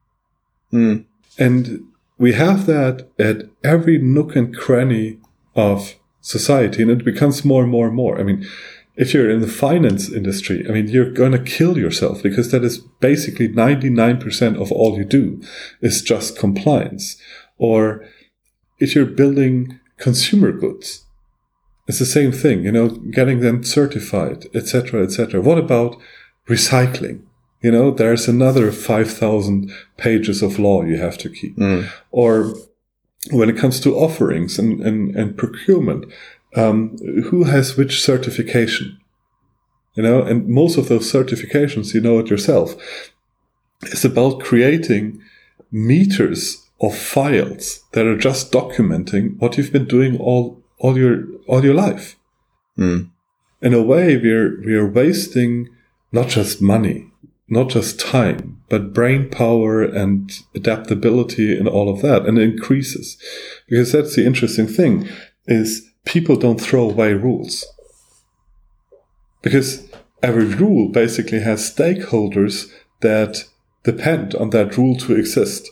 And we have that at every nook and cranny of society, and it becomes more and more and more. I mean, if you're in the finance industry, I mean, you're going to kill yourself because that is basically 99% of all you do is just compliance. Or if you're building consumer goods, it's the same thing, getting them certified, etc., etc. What about recycling? There's another 5,000 pages of law you have to keep. Or when it comes to offerings and procurement, who has which certification? And most of those certifications, it yourself, is about creating meters of files that are just documenting what you've been doing all your life. In a way, we're wasting not just money, not just time, but brain power and adaptability and all of that, and it increases. Because that's the interesting thing, is people don't throw away rules. Because every rule basically has stakeholders that depend on that rule to exist.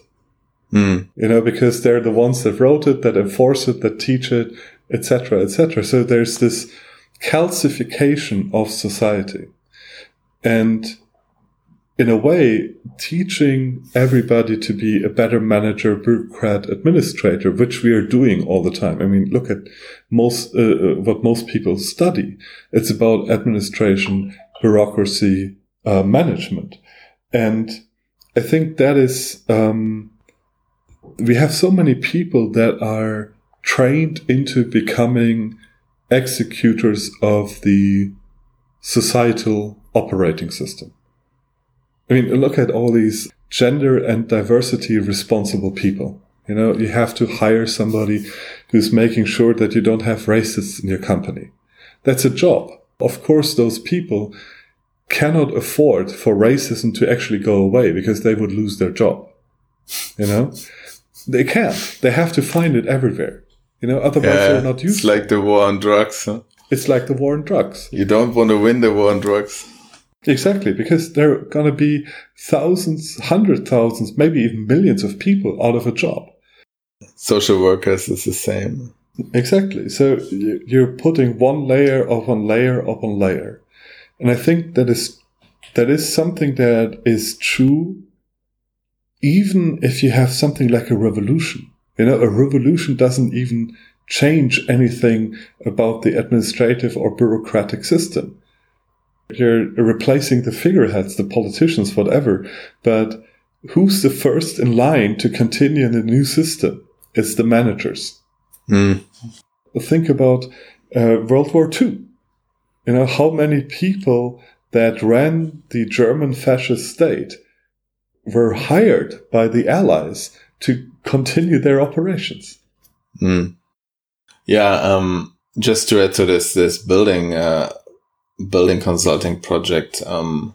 Because they're the ones that wrote it, that enforce it, that teach it, etc., etc. So there's this calcification of society. And in a way, teaching everybody to be a better manager, bureaucrat, administrator, which we are doing all the time. I mean, look at what most people study. It's about administration, bureaucracy, management. And I think that is, we have so many people that are trained into becoming executors of the societal operating system. I mean, look at all these gender and diversity responsible people. You have to hire somebody who's making sure that you don't have racists in your company. That's a job. Of course, those people cannot afford for racism to actually go away because they would lose their job. They can't. They have to find it everywhere. Otherwise you're not useful. It's like the war on drugs. Huh? It's like the war on drugs. You don't want to win the war on drugs. Exactly, because there are going to be thousands, 100,000s, maybe even millions of people out of a job. Social workers is the same. Exactly. So you're putting one layer upon layer upon layer. And I think that is something that is true even if you have something like a revolution. A revolution doesn't even change anything about the administrative or bureaucratic system. You're replacing the figureheads, the politicians, whatever. But who's the first in line to continue in the new system? It's the managers. Think about World War II. How many people that ran the German fascist state were hired by the Allies to continue their operations. Yeah, just to add to this building consulting project, when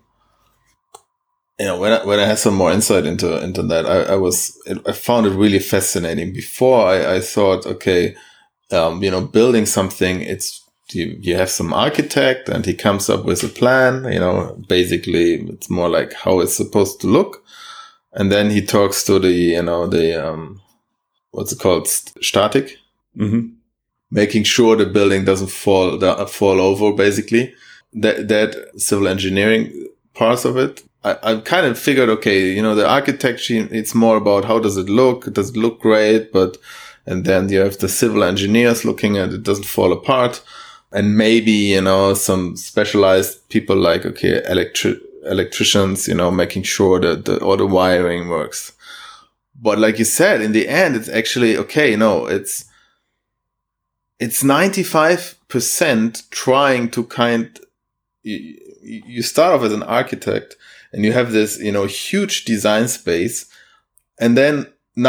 I had some more insight into that, I found it really fascinating. Before I thought, okay, building something, you have some architect and he comes up with a plan, basically it's more like how it's supposed to look. And then he talks to the what's it called? Static. Mm-hmm. Making sure the building doesn't fall over, basically. That civil engineering parts of it. I kind of figured, okay, the architecture, it's more about how does it look? Does it look great? And then you have the civil engineers looking at it doesn't fall apart. And maybe, some specialized people like, okay, electricians, making sure that all the wiring works. But like you said, in the end, it's actually, okay, no, it's 95% trying to you start off as an architect and you have this, huge design space. And then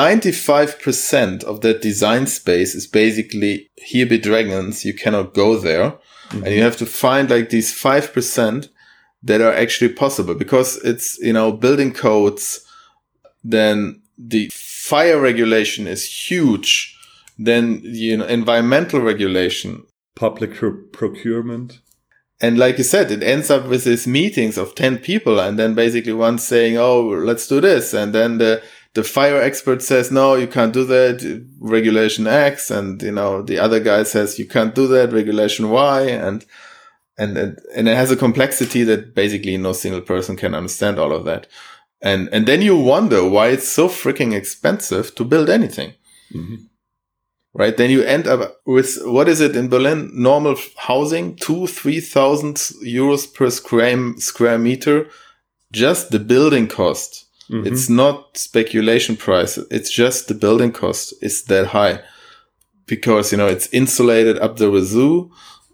95% of that design space is basically, here be dragons, you cannot go there. Mm-hmm. And you have to find like these 5% that are actually possible, because it's, building codes, then the fire regulation is huge, then, environmental regulation. Public procurement. And like you said, it ends up with these meetings of 10 people, and then basically one saying, oh, let's do this. And then the fire expert says, no, you can't do that, regulation X. And, the other guy says, you can't do that, regulation Y. And it has a complexity that basically no single person can understand all of that. And then you wonder why it's so freaking expensive to build anything. Mm-hmm. Right? Then you end up with, what is it in Berlin? Normal housing, 2,000-3,000 euros per square meter. Just the building cost. Mm-hmm. It's not speculation price. It's just the building cost is that high. Because, it's insulated up the wazoo.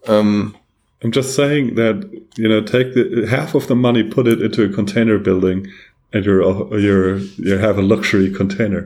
I'm just saying that, take the half of the money, put it into a container building, and you have a luxury container.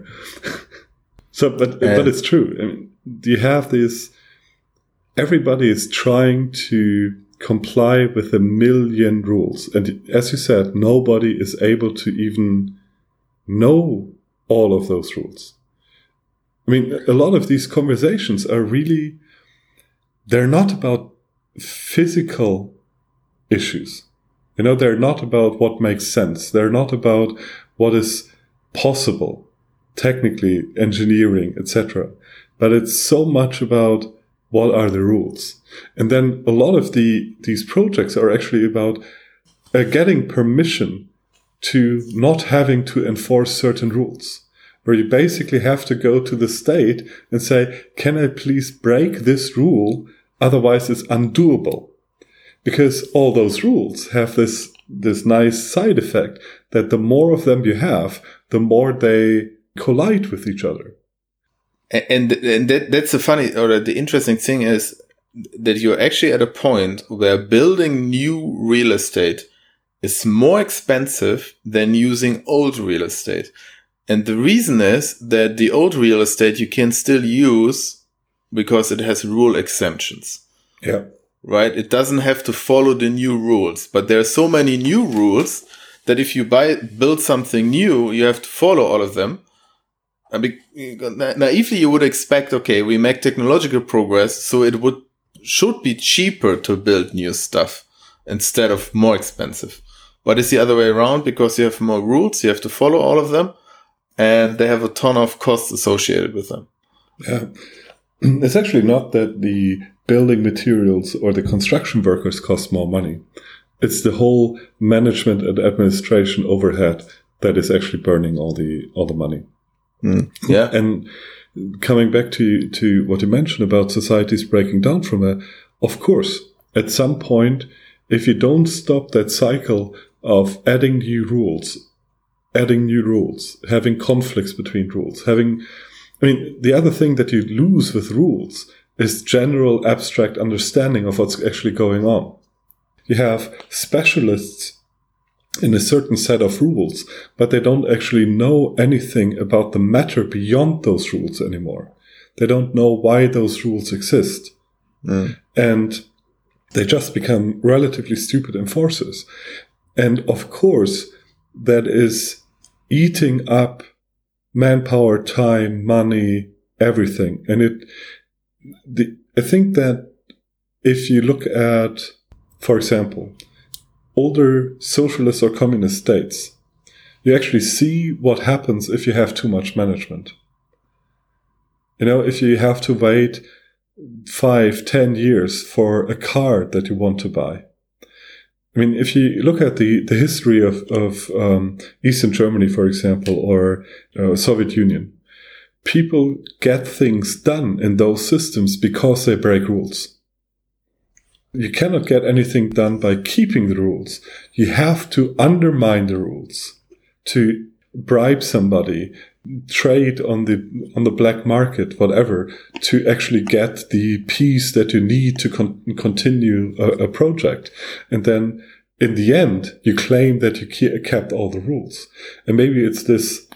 But it's true. I mean, you have this, everybody is trying to comply with 1 million rules. And as you said, nobody is able to even know all of those rules. I mean, a lot of these conversations are really, they're not about physical issues. They're not about what makes sense. They're not about what is possible, technically, engineering, etc. But it's so much about what are the rules. And then a lot of these projects are actually about getting permission to not having to enforce certain rules, where you basically have to go to the state and say, can I please break this rule? Otherwise, it's undoable. Because all those rules have this nice side effect that the more of them you have, the more they collide with each other. And that's the interesting thing is that you're actually at a point where building new real estate is more expensive than using old real estate. And the reason is that the old real estate you can still use because it has rule exemptions. Yeah. Right? It doesn't have to follow the new rules, but there are so many new rules that if you build something new, you have to follow all of them. naively you would expect, okay, we make technological progress, so should be cheaper to build new stuff instead of more expensive. But it's the other way around, because you have more rules, you have to follow all of them, and they have a ton of costs associated with them. Yeah. It's actually not that the building materials or the construction workers cost more money. It's the whole management and administration overhead that is actually burning all the money. Yeah. And coming back to what you mentioned about societies breaking down from that, of course, at some point, if you don't stop that cycle of adding new rules, having conflicts between rules, the other thing that you lose with rules is general abstract understanding of what's actually going on. You have specialists in a certain set of rules, but they don't actually know anything about the matter beyond those rules anymore. They don't know why those rules exist. And they just become relatively stupid enforcers. And of course, that is eating up manpower, time, money, everything. And I think that if you look at, for example, older socialist or communist states, you actually see what happens if you have too much management. If you have to wait 5-10 years for a car that you want to buy. If you look at the history of Eastern Germany, for example, or Soviet Union, people get things done in those systems because they break rules. You cannot get anything done by keeping the rules. You have to undermine the rules, to bribe somebody, trade on the black market, whatever, to actually get the piece that you need to continue a project. And then in the end, you claim that you kept all the rules. And maybe it's this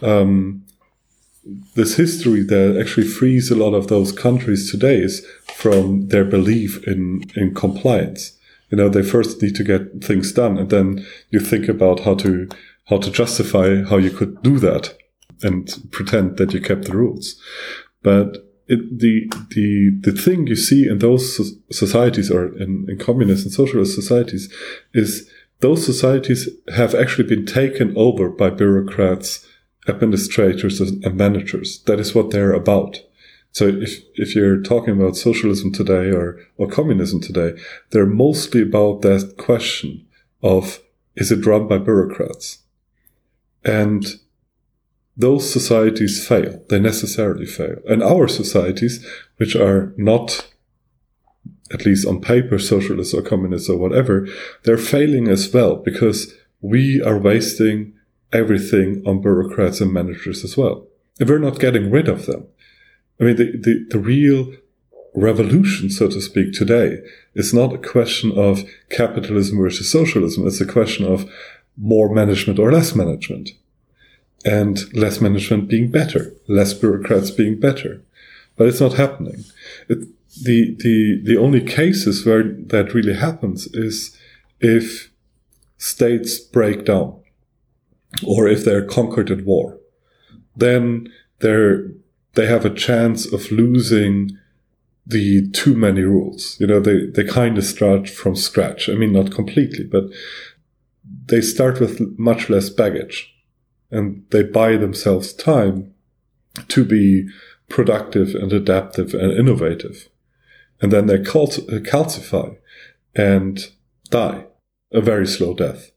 history that actually frees a lot of those countries today is from their belief in compliance. They first need to get things done, and then you think about how to justify how you could do that and pretend that you kept the rules. But the thing you see in those societies, or in communist and socialist societies, is those societies have actually been taken over by bureaucrats, administrators, and managers. That is what they're about. So if you're talking about socialism today or communism today, they're mostly about that question of, is it run by bureaucrats? And those societies fail. They necessarily fail. And our societies, which are not, at least on paper, socialist or communist or whatever, they're failing as well, because we are wasting everything on bureaucrats and managers as well. And we're not getting rid of them. The real revolution, so to speak, today is not a question of capitalism versus socialism. It's a question of more management or less management. And less management being better, less bureaucrats being better. But it's not happening. The only cases where that really happens is if states break down, or if they're conquered at war. Then they have a chance of losing the too many rules. They kind of start from scratch. Not completely, but they start with much less baggage. And they buy themselves time to be productive and adaptive and innovative. And then they calcify and die a very slow death.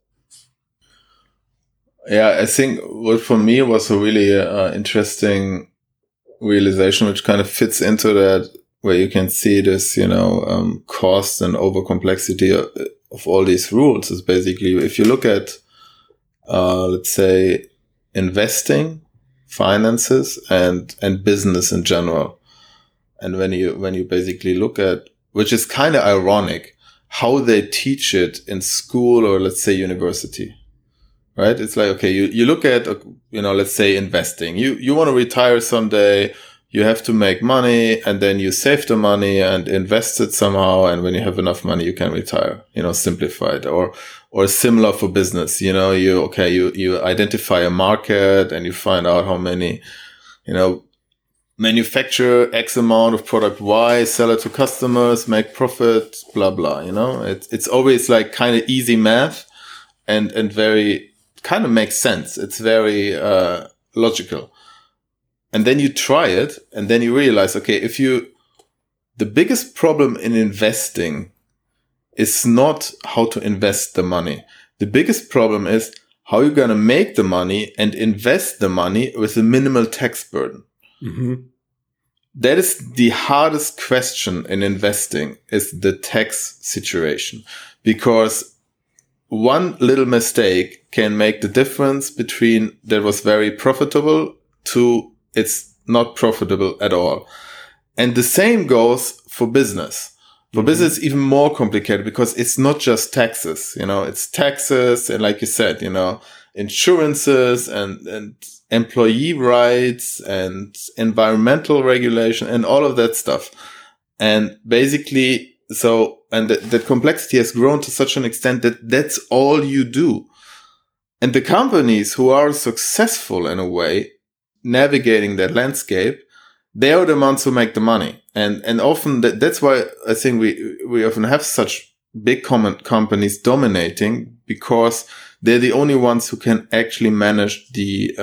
Yeah, I think what for me was a really interesting realization, which kind of fits into that, where you can see this, cost and over complexity of all these rules, is basically, if you look at, let's say, investing, finances, and business in general. And when you basically look at, which is kind of ironic, how they teach it in school or let's say university, right? It's like, okay, you look at, let's say investing. You want to retire someday, you have to make money, and then you save the money and invest it somehow. And when you have enough money, you can retire, simplified, or similar for business. You identify a market and you find out how many manufacture X amount of product Y, sell it to customers, make profit, blah, blah, it's always like kind of easy math and very kind of makes sense. It's very, logical. And then you try it and then you realize, okay, the biggest problem in investing is not how to invest the money. The biggest problem is how you're going to make the money and invest the money with a minimal tax burden. Mm-hmm. That is the hardest question in investing, is the tax situation, because one little mistake can make the difference between that was very profitable to it's not profitable at all. And the same goes for business. For business, it's even more complicated because it's not just taxes, it's taxes and, like you said, insurances and employee rights and environmental regulation and all of that stuff. And basically, the complexity has grown to such an extent that that's all you do. And the companies who are successful in a way, navigating that landscape, they are the ones who make the money. And often that's why I think we often have such big companies dominating, because they're the only ones who can actually manage the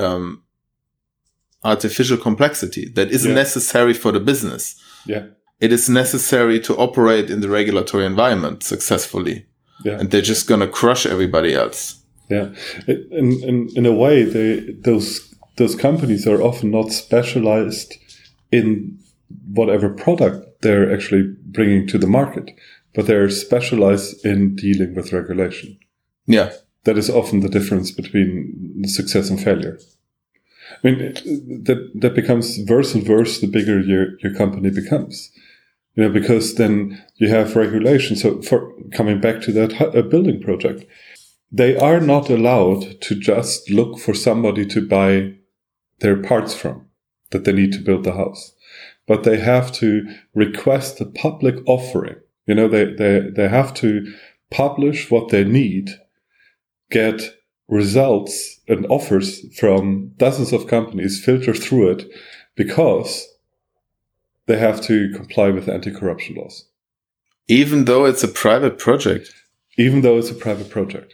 artificial complexity that isn't necessary for the business. Yeah. It is necessary to operate in the regulatory environment successfully. Yeah. And they're just going to crush everybody else. Yeah. In a way, those companies are often not specialized in whatever product they're actually bringing to the market, but they're specialized in dealing with regulation. Yeah. That is often the difference between success and failure. I mean, that becomes worse and worse the bigger your company becomes, because then you have regulation. So for coming back to that building project, they are not allowed to just look for somebody to buy their parts from that they need to build the house, but they have to request a public offering. They have to publish what they need, get results and offers from dozens of companies, filter through it, because they have to comply with anti-corruption laws. Even though it's a private project? Even though it's a private project.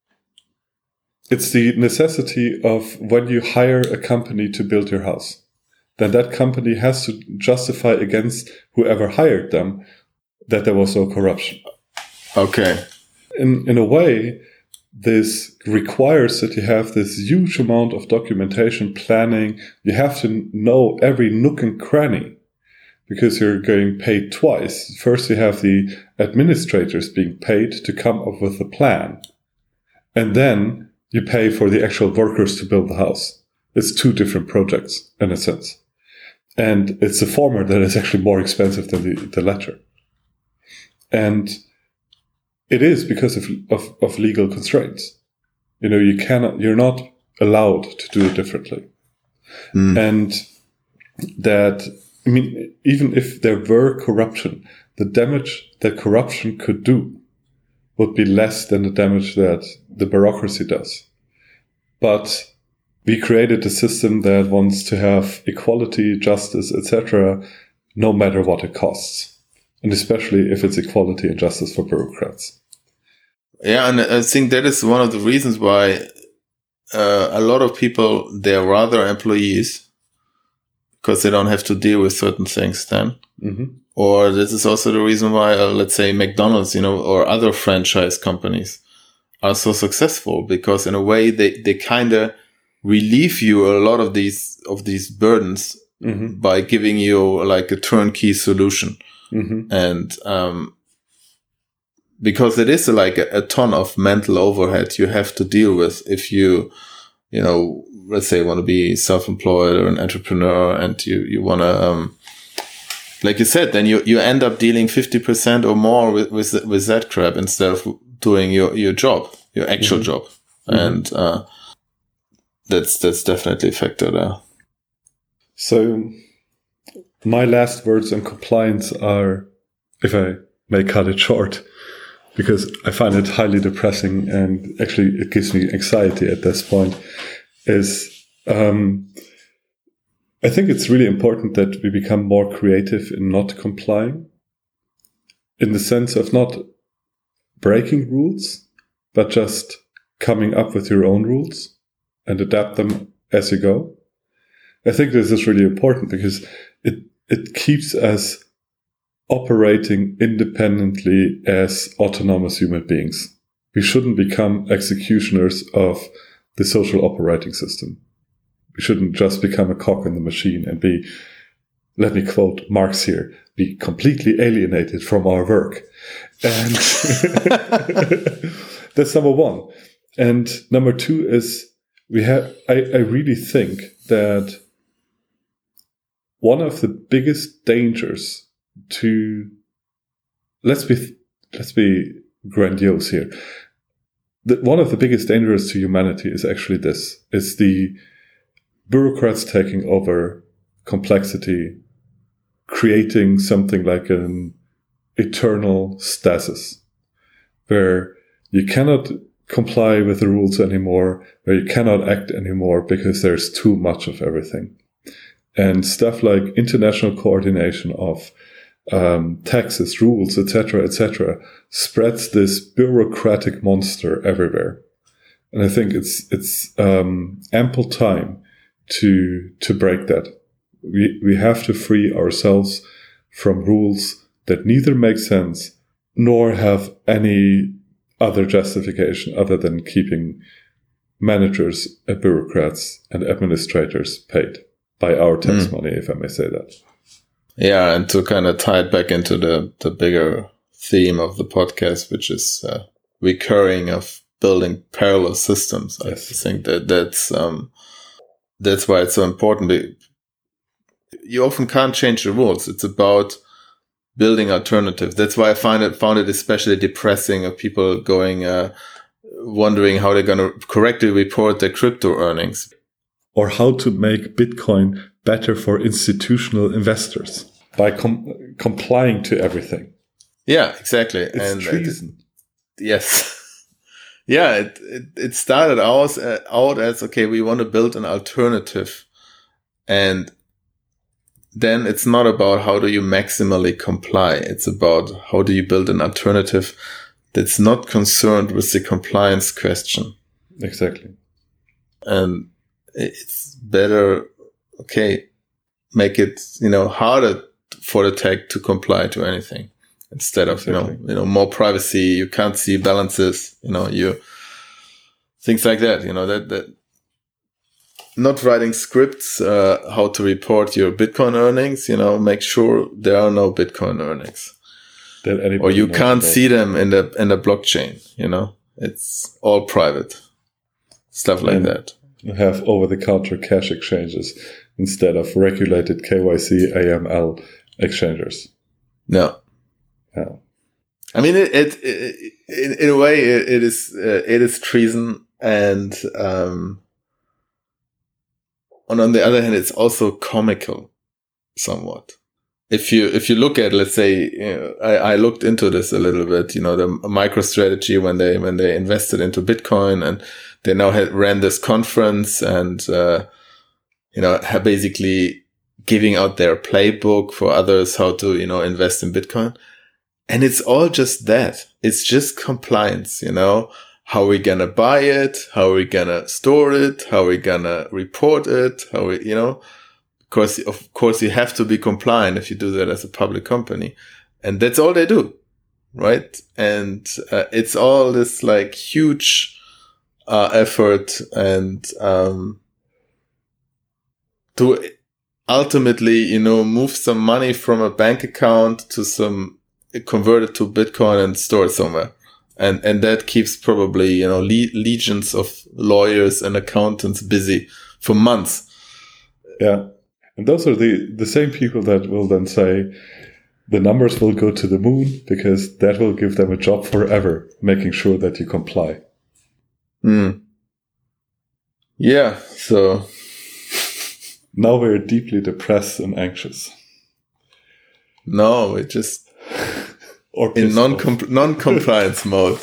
It's the necessity of when you hire a company to build your house, then that company has to justify against whoever hired them that there was no corruption. Okay. In a way, this requires that you have this huge amount of documentation, planning. You have to know every nook and cranny, because you're getting paid twice. First, you have the administrators being paid to come up with a plan, and then you pay for the actual workers to build the house. It's two different projects in a sense. And it's the former that is actually more expensive than the latter. And it is because of legal constraints. You're not allowed to do it differently. Mm. And that, even if there were corruption, the damage that corruption could do would be less than the damage that the bureaucracy does. But we created a system that wants to have equality, justice, etc., no matter what it costs. And especially if it's equality and justice for bureaucrats. Yeah, and I think that is one of the reasons why a lot of people, they're rather employees, because they don't have to deal with certain things then. Mm-hmm. Or this is also the reason why, let's say, McDonald's, or other franchise companies are so successful, because in a way they kind of relieve you a lot of these burdens mm-hmm. by giving you like a turnkey solution. Mm-hmm. And because it is like a ton of mental overhead you have to deal with if you let's say want to be self-employed or an entrepreneur, and you want to like you said, then you end up dealing 50% or more with that crap instead of doing your job, your actual mm-hmm. job. Mm-hmm. And that's definitely a factor there. So my last words on compliance are, if I may cut it short, because I find it highly depressing and actually it gives me anxiety at this point, is I think it's really important that we become more creative in not complying, in the sense of not breaking rules, but just coming up with your own rules and adapt them as you go. I think this is really important because it keeps us operating independently as autonomous human beings. We shouldn't become executioners of the social operating system. We shouldn't just become a cog in the machine and be, let me quote Marx here, be completely alienated from our work. And that's number one. And number two is I really think that one of the biggest dangers to, let's be grandiose here. One of the biggest dangers to humanity is actually this. It's the bureaucrats taking over complexity, creating something like an eternal stasis where you cannot comply with the rules anymore, where you cannot act anymore because there's too much of everything. And stuff like international coordination of taxes, rules, etc., spreads this bureaucratic monster everywhere. And I think it's ample time to break that. We have to free ourselves from rules that neither make sense nor have any other justification other than keeping managers and bureaucrats and administrators paid by our tax money, if I may say that. Yeah, and to kind of tie it back into the bigger theme of the podcast, which is recurring of building parallel systems. Yes. I think that's why it's so important. You often can't change the rules. It's about building alternatives. That's why I found it especially depressing of people going, wondering how they're going to correctly report their crypto earnings. Or how to make Bitcoin better for institutional investors by complying to everything. Yeah, exactly. It's treason. Yes. Yeah, it started out as, okay, we want to build an alternative. And then it's not about how do you maximally comply. It's about how do you build an alternative that's not concerned with the compliance question. Exactly. And it's better, okay, make it, harder for the tech to comply to anything instead of, exactly. More privacy. You can't see balances, things like that, that not writing scripts, how to report your Bitcoin earnings, make sure there are no Bitcoin earnings or you can't see them in the blockchain, it's all private stuff like that. You have over-the-counter cash exchanges instead of regulated KYC AML exchangers. No. Yeah. I mean, in a way, it is treason, and on the other hand, it's also comical, somewhat. If you look at, let's say, I looked into this a little bit. The MicroStrategy when they invested into Bitcoin, and they now ran this conference and have basically giving out their playbook for others how to invest in Bitcoin, and it's all just that. It's just compliance. How are we gonna buy it? How are we gonna store it? How are we gonna report it? Because of course you have to be compliant if you do that as a public company. And that's all they do. Right. And, it's all this like huge, effort and, to ultimately, move some money from a bank account to convert it to Bitcoin and store it somewhere. And that keeps probably, legions of lawyers and accountants busy for months. Yeah. And those are the same people that will then say the numbers will go to the moon because that will give them a job forever, making sure that you comply. Yeah. So now we're deeply depressed and anxious. No, we're just or in non-compliance mode.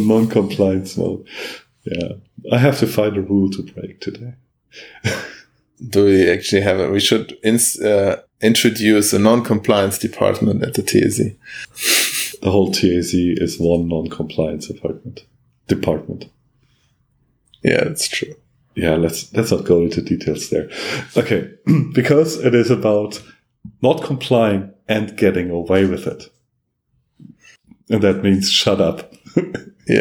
Non-compliance mode. Yeah. I have to find a rule to break today. do we actually have it? We should introduce a non-compliance department at the TAZ. The whole TAZ is one non-compliance department. Yeah, that's true. Yeah, let's not go into details there. Okay, because it is about not complying and getting away with it. And that means shut up. Yeah.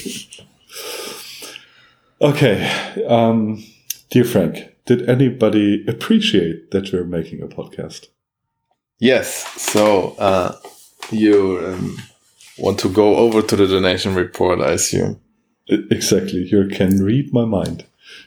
Okay. Dear Frank, did anybody appreciate that we're making a podcast? Yes. So you want to go over to the donation report, I assume. Exactly. You can read my mind.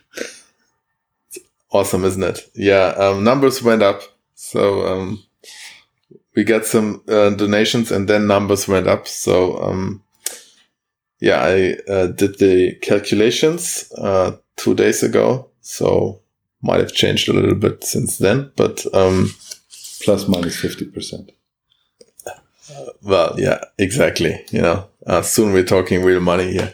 Awesome, isn't it? Yeah. Numbers went up. So we got some donations and then numbers went up. So yeah, I did the calculations 2 days ago. So might have changed a little bit since then, but plus minus 50%. Well, yeah, exactly. You know, soon we're talking real money here.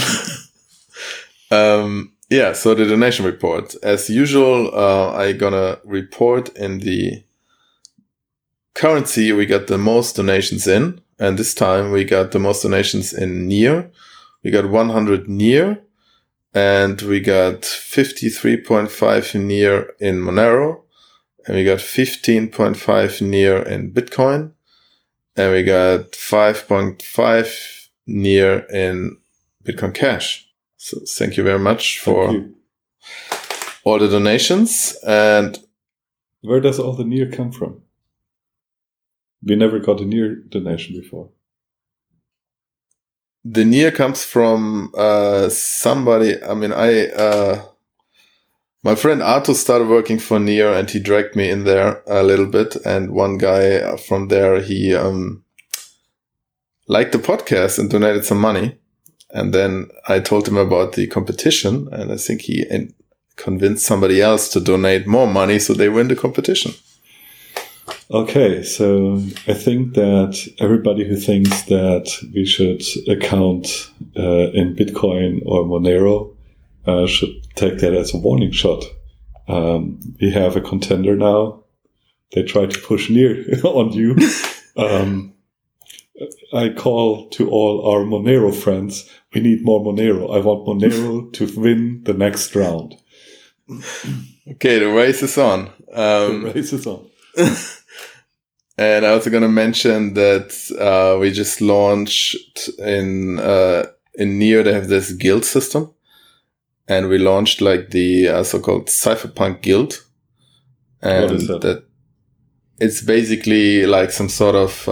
Yeah, so the donation report. As usual, I gonna report in the currency we got the most donations in. And this time we got the most donations in NEAR. We got 100 NEAR. And we got 53.5 NEAR in Monero. And we got 15.5 NEAR in Bitcoin. And we got 5.5 NEAR in Bitcoin Cash. So thank you very much for all the donations. And where does all the NEAR come from? We never got a NEAR donation before. The NEAR comes from somebody. I mean, my friend Arto started working for NEAR and he dragged me in there a little bit. And one guy from there, he liked the podcast and donated some money. And then I told him about the competition, and I think he convinced somebody else to donate more money so they win the competition. Okay, so I think that everybody who thinks that we should account in Bitcoin or Monero should take that as a warning shot. We have a contender now. They try to push NEAR on you. I call to all our Monero friends, we need more Monero. I want Monero to win the next round. Okay, the race is on. The race is on. And I also going to mention that we just launched in NEAR, they have this guild system. And we launched like the so-called Cypherpunk Guild. And what is that? It's basically like some sort of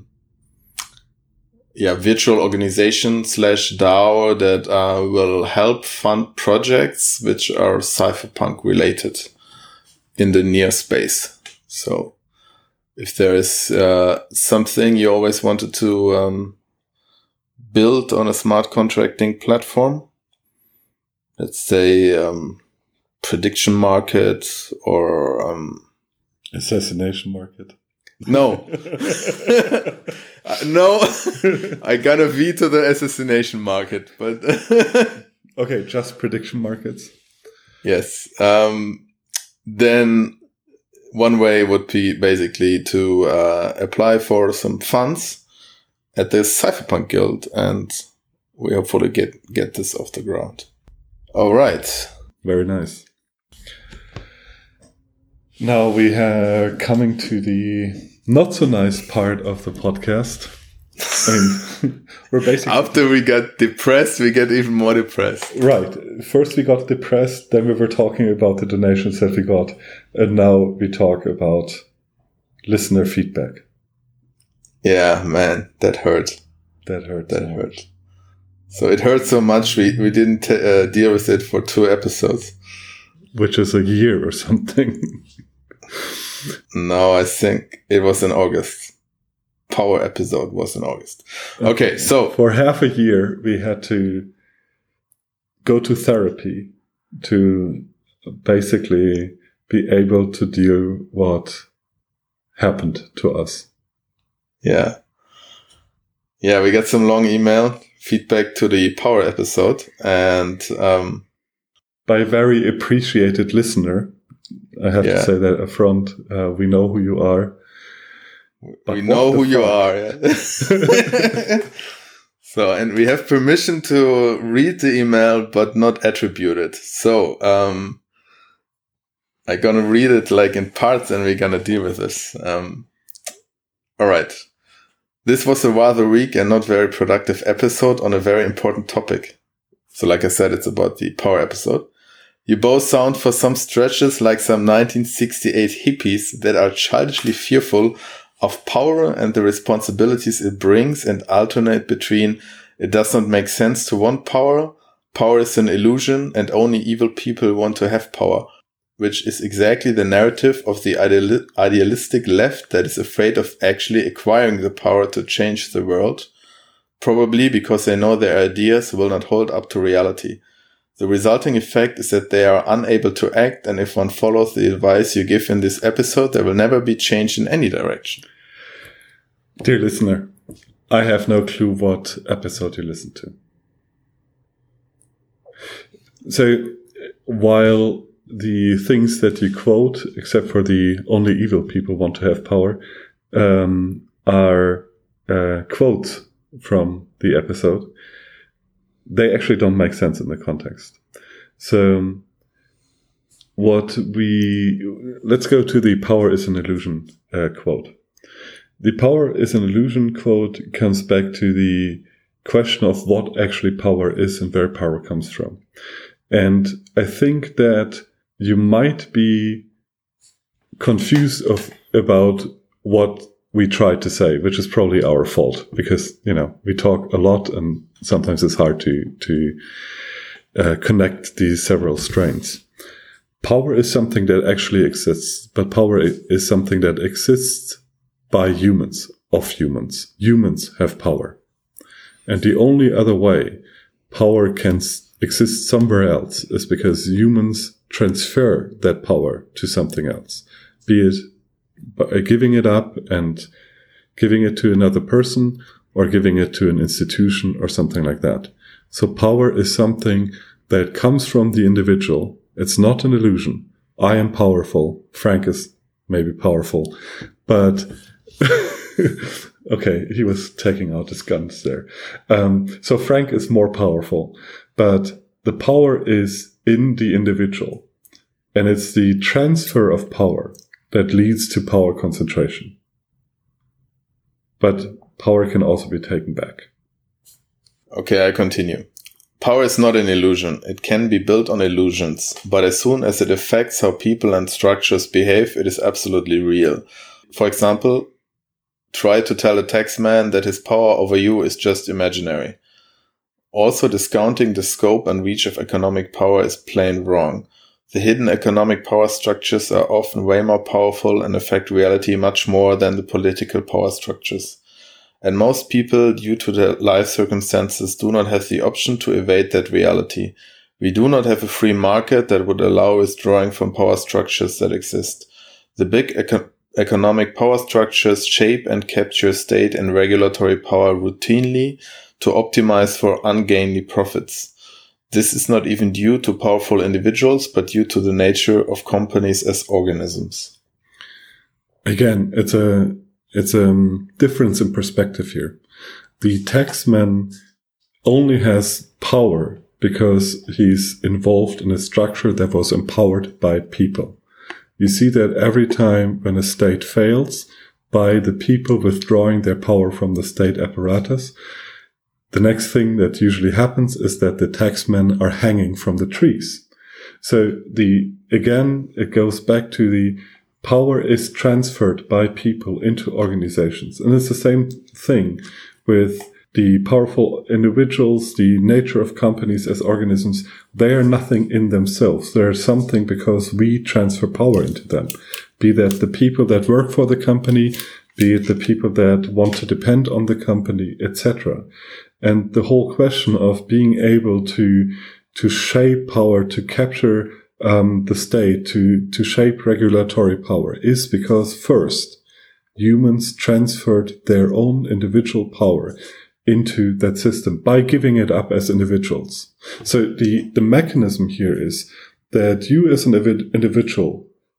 virtual organization / DAO that will help fund projects which are cypherpunk related in the NEAR space. So if there is something you always wanted to build on a smart contracting platform, let's say prediction market or assassination market. No. No, I gotta veto the assassination market, but okay, just prediction markets. Yes. Then one way would be basically to apply for some funds at the Cypherpunk Guild, and we hopefully get this off the ground. All right. Very nice. Now we are coming to the not so nice part of the podcast. I mean, we're basically... After we got depressed, we get even more depressed. Right. First we got depressed, then we were talking about the donations that we got, and now we talk about listener feedback. Yeah, man, that hurt. That hurt. That hurt. So it hurt so much, we didn't deal with it for 2 episodes. Which is a year or something. No, I think it was in August. Power episode was in August. Okay, so... For half a year, we had to go to therapy to basically be able to deal what happened to us. Yeah. Yeah, we got some long email feedback to the Power episode, and... by a very appreciated listener, I have to say that up front. We know who you are. We know who you are. Yeah. So, and we have permission to read the email, but not attribute it. So, I'm gonna read it like in parts and we're gonna deal with this. All right. This was a rather weak and not very productive episode on a very important topic. So like I said, it's about the power episode. You both sound for some stretches like some 1968 hippies that are childishly fearful of power and the responsibilities it brings and alternate between it does not make sense to want power, power is an illusion, and only evil people want to have power, which is exactly the narrative of the idealistic left that is afraid of actually acquiring the power to change the world, probably because they know their ideas will not hold up to reality. The resulting effect is that they are unable to act, and if one follows the advice you give in this episode, there will never be change in any direction. Dear listener, I have no clue what episode you listened to. So, while the things that you quote, except for the only evil people want to have power, are quotes from the episode, they actually don't make sense in the context. So let's go to the power is an illusion quote. The power is an illusion quote comes back to the question of what actually power is and where power comes from. And I think that you might be confused about what we tried to say, which is probably our fault because, we talk a lot and sometimes it's hard to connect these several strains. Power is something that actually exists, but power is something that exists by humans, of humans. Humans have power. And the only other way power can exist somewhere else is because humans transfer that power to something else, be it by giving it up and giving it to another person or giving it to an institution or something like that. So power is something that comes from the individual. It's not an illusion. I am powerful. Frank is maybe powerful, but okay, he was taking out his guns there. So Frank is more powerful, but the power is in the individual, and it's the transfer of power that leads to power concentration. But power can also be taken back. Okay, I continue. Power is not an illusion. It can be built on illusions, but as soon as it affects how people and structures behave, it is absolutely real. For example, try to tell a taxman that his power over you is just imaginary. Also, discounting the scope and reach of economic power is plain wrong. The hidden economic power structures are often way more powerful and affect reality much more than the political power structures. And most people, due to their life circumstances, do not have the option to evade that reality. We do not have a free market that would allow withdrawing from power structures that exist. The big economic power structures shape and capture state and regulatory power routinely to optimize for ungainly profits. This is not even due to powerful individuals, but due to the nature of companies as organisms. Again, it's a difference in perspective here. The taxman only has power because he's involved in a structure that was empowered by people. You see that every time when a state fails, by the people withdrawing their power from the state apparatus, the next thing that usually happens is that the taxmen are hanging from the trees. So it goes back to the power is transferred by people into organizations. And it's the same thing with the powerful individuals, the nature of companies as organisms. They are nothing in themselves. They are something because we transfer power into them. Be that the people that work for the company, be it the people that want to depend on the company, etc. And the whole question of being able to shape power, to capture the state, to shape regulatory power is because first, humans transferred their own individual power into that system by giving it up as individuals. So the mechanism here is that you as an individual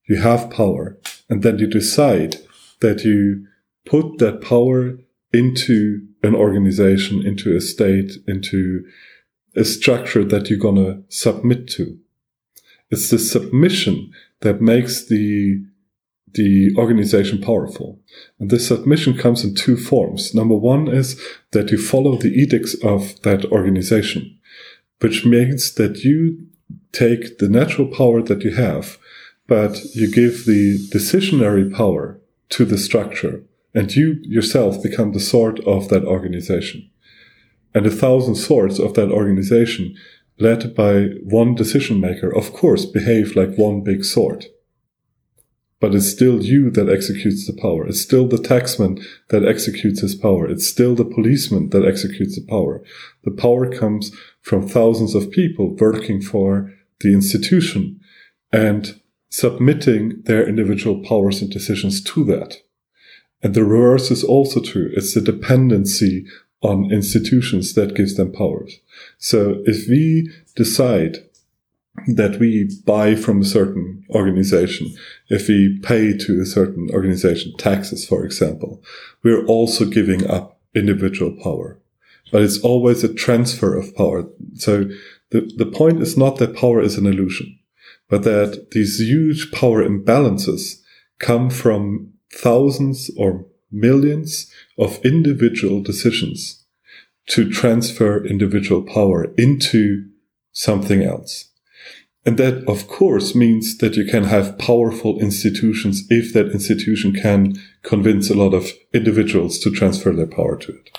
You have power, and then you decide that you put that power into an organization, into a state, into a structure that you're going to submit to. It's the submission that makes the organization powerful. And this submission comes in two forms. Number one is that you follow the edicts of that organization, which means that you take the natural power that you have, but you give the decisionary power to the structure, and you yourself become the sword of that organization. And 1,000 swords of that organization, led by one decision maker, of course, behave like one big sword. But it's still you that executes the power. It's still the taxman that executes his power. It's still the policeman that executes the power. The power comes from thousands of people working for the institution and submitting their individual powers and decisions to that. And the reverse is also true. It's the dependency on institutions that gives them powers. So if we decide that we buy from a certain organization, if we pay to a certain organization, taxes, for example, we're also giving up individual power. But it's always a transfer of power. So the point is not that power is an illusion, but that these huge power imbalances come from thousands or millions of individual decisions to transfer individual power into something else. And that, of course, means that you can have powerful institutions if that institution can convince a lot of individuals to transfer their power to it.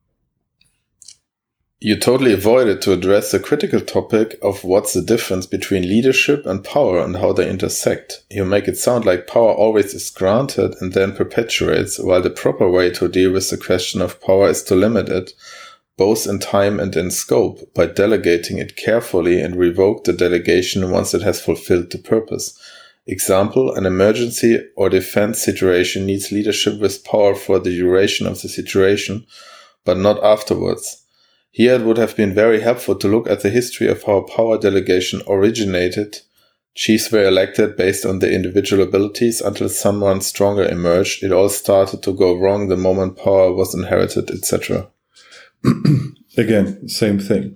You totally avoided to address the critical topic of what's the difference between leadership and power and how they intersect. You make it sound like power always is granted and then perpetuates, while the proper way to deal with the question of power is to limit it, both in time and in scope, by delegating it carefully and revoke the delegation once it has fulfilled the purpose. Example, an emergency or defense situation needs leadership with power for the duration of the situation, but not afterwards. Here it would have been very helpful to look at the history of how power delegation originated. Chiefs were elected based on their individual abilities until someone stronger emerged. It all started to go wrong the moment power was inherited, etc. Again, same thing.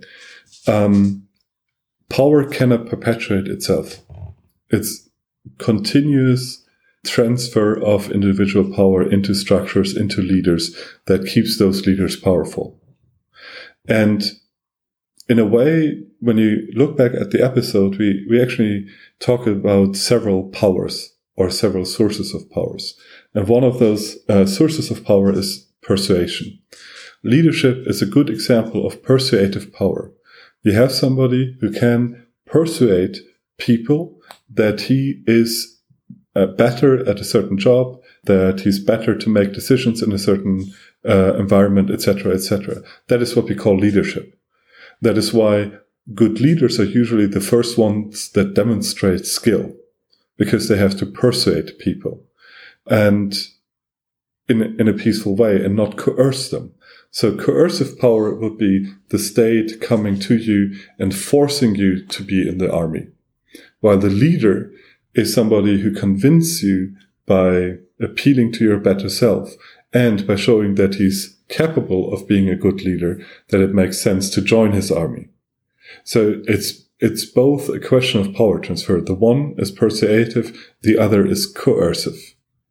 Power cannot perpetuate itself. It's continuous transfer of individual power into structures, into leaders that keeps those leaders powerful. And in a way, when you look back at the episode, we actually talk about several powers or several sources of powers. And one of those sources of power is persuasion. Leadership is a good example of persuasive power. You have somebody who can persuade people that he is better at a certain job, that he's better to make decisions in a certain environment, etc., etc. That is what we call leadership. That is why good leaders are usually the first ones that demonstrate skill, because they have to persuade people and in a peaceful way and not coerce them. So coercive power would be the state coming to you and forcing you to be in the army, while the leader is somebody who convinces you by appealing to your better self and by showing that he's capable of being a good leader, that it makes sense to join his army. So it's both a question of power transfer. The one is persuasive, the other is coercive.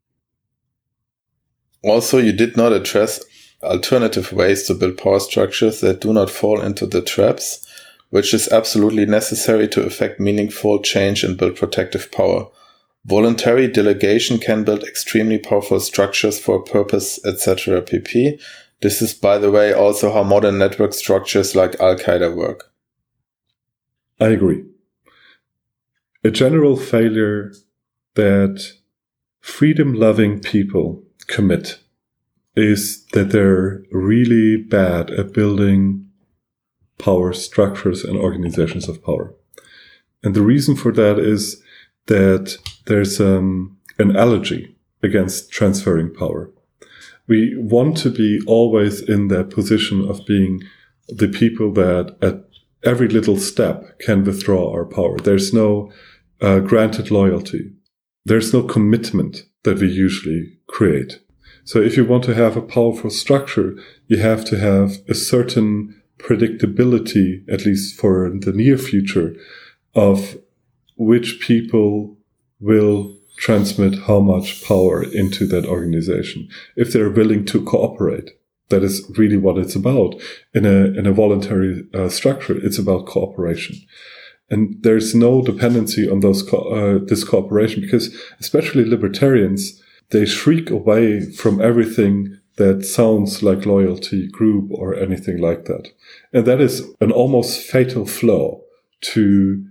Also, you did not address alternative ways to build power structures that do not fall into the traps, which is absolutely necessary to effect meaningful change and build protective power. Voluntary delegation can build extremely powerful structures for a purpose, etc. pp. This is, by the way, also how modern network structures like Al-Qaeda work. I agree. A general failure that freedom-loving people commit is that they're really bad at building power structures and organizations of power. And the reason for that is that there's an allergy against transferring power. We want to be always in that position of being the people that at every little step can withdraw our power. There's no granted loyalty. there's no commitment that we usually create. So if you want to have a powerful structure, you have to have a certain predictability, at least for the near future, of which people will transmit how much power into that organization. If they're willing to cooperate, that is really what it's about. In a voluntary structure, it's about cooperation. And there's no dependency on this cooperation, because especially libertarians, they shriek away from everything that sounds like loyalty, group, or anything like that. And that is an almost fatal flaw to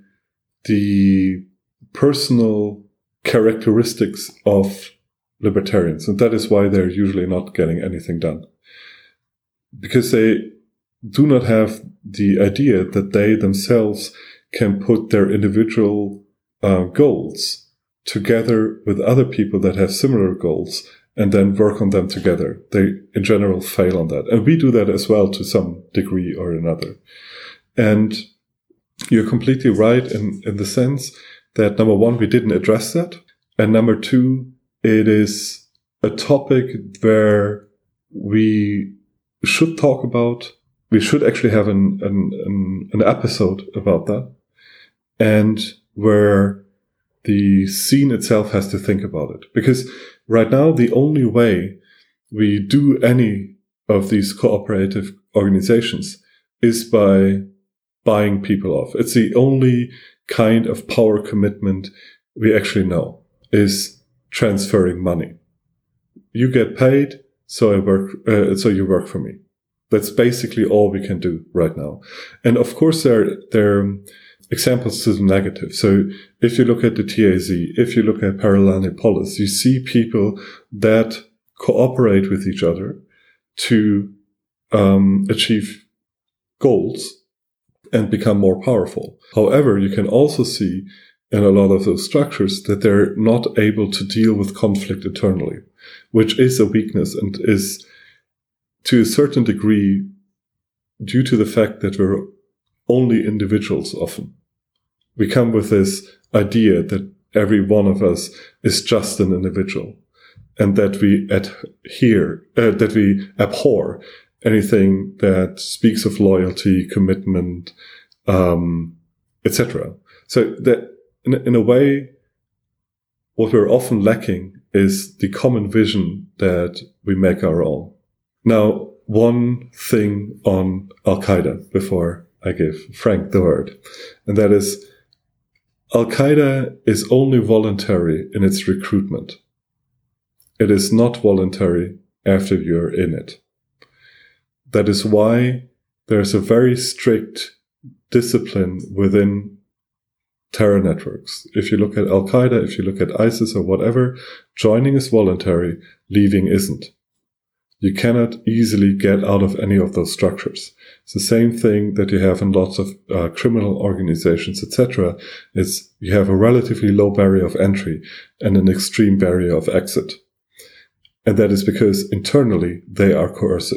the personal characteristics of libertarians. And that is why they're usually not getting anything done. Because they do not have the idea that they themselves can put their individual goals together with other people that have similar goals and then work on them together. They, in general, fail on that. And we do that as well to some degree or another. And you're completely right in the sense that, number one, we didn't address that. And number two, it is a topic where we should talk about. We should actually have an episode about that. And where the scene itself has to think about it. Because right now, the only way we do any of these cooperative organizations is by buying people off. It's the only kind of power commitment we actually know, is transferring money. You get paid, so you work for me. That's basically all we can do right now. And of course, there are examples to the negative. So if you look at the TAZ, if you look at Parallel Polis, you see people that cooperate with each other to achieve goals and become more powerful. However, you can also see in a lot of those structures that they're not able to deal with conflict internally, which is a weakness and is to a certain degree due to the fact that we're only individuals often. We come with this idea that every one of us is just an individual and that we abhor anything that speaks of loyalty, commitment, etc. So that in a way, what we're often lacking is the common vision that we make our own. Now, one thing on Al-Qaeda before I give Frank the word, and that is Al-Qaeda is only voluntary in its recruitment. It is not voluntary after you're in it. That is why there's a very strict discipline within terror networks. If you look at Al-Qaeda, if you look at ISIS or whatever, joining is voluntary, leaving isn't. You cannot easily get out of any of those structures. It's the same thing that you have in lots of criminal organizations, etc. It's you have a relatively low barrier of entry and an extreme barrier of exit. And that is because internally they are coercive.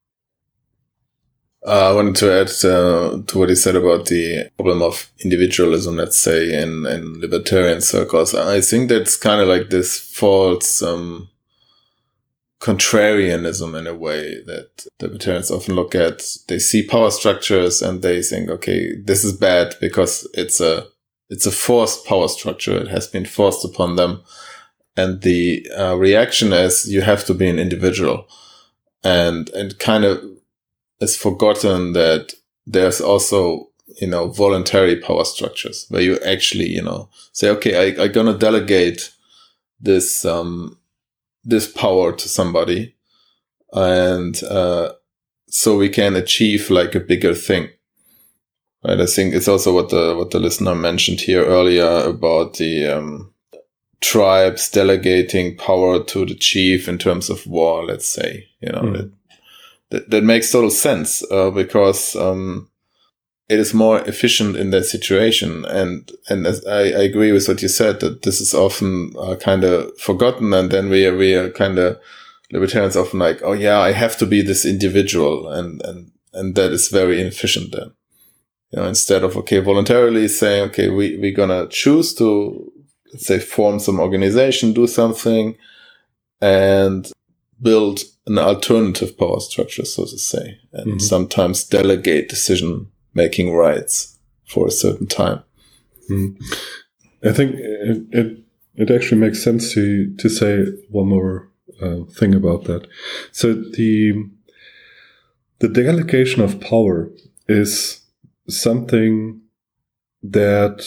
I wanted to add to what he said about the problem of individualism, let's say, in libertarian circles. I think that's kind of like this false contrarianism in a way that libertarians often look at. They see power structures and they think, okay, this is bad because it's a forced power structure. It has been forced upon them. And the reaction is you have to be an individual. And kind of is forgotten that there's also, voluntary power structures where you actually, say, okay, I'm going to delegate this power to somebody. And, so we can achieve like a bigger thing. Right. I think it's also what the listener mentioned here earlier about the, tribes delegating power to the chief in terms of war, let's say, that makes total sense, because, it is more efficient in that situation. And as I agree with what you said, that this is often kind of forgotten. And then we are kind of libertarians often like, oh yeah, I have to be this individual. And that is very inefficient then, instead of, okay, voluntarily saying, okay, we're going to choose to, let's say, form some organization, do something, and build an alternative power structure, so to say, and sometimes delegate decision-making rights for a certain time. I think it actually makes sense to say one more thing about that. So the delegation of power is something that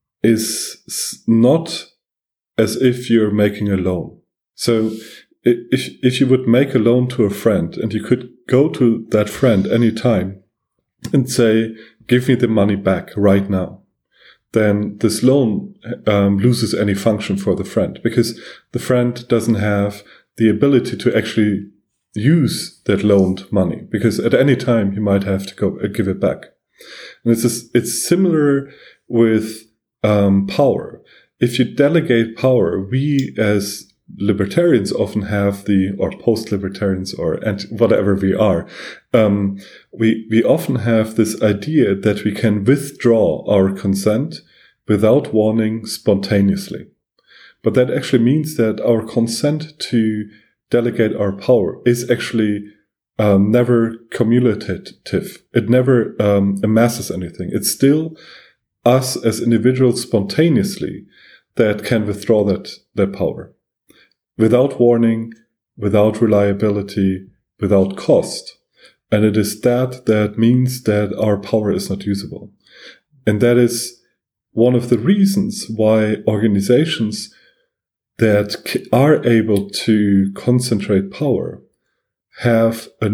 is not as if you're making a loan. So if you would make a loan to a friend and you could go to that friend anytime and say, give me the money back right now, then this loan loses any function for the friend, because the friend doesn't have the ability to actually use that loaned money, because at any time he might have to go give it back. And it's similar with power. If you delegate power, we as libertarians often have or post-libertarians or whatever we are, we often have this idea that we can withdraw our consent without warning spontaneously. But that actually means that our consent to delegate our power is actually never cumulative. It never amasses anything. It's still us as individuals spontaneously that can withdraw that power. Without warning, without reliability, without cost. And it is that means that our power is not usable. And that is one of the reasons why organizations that are able to concentrate power have a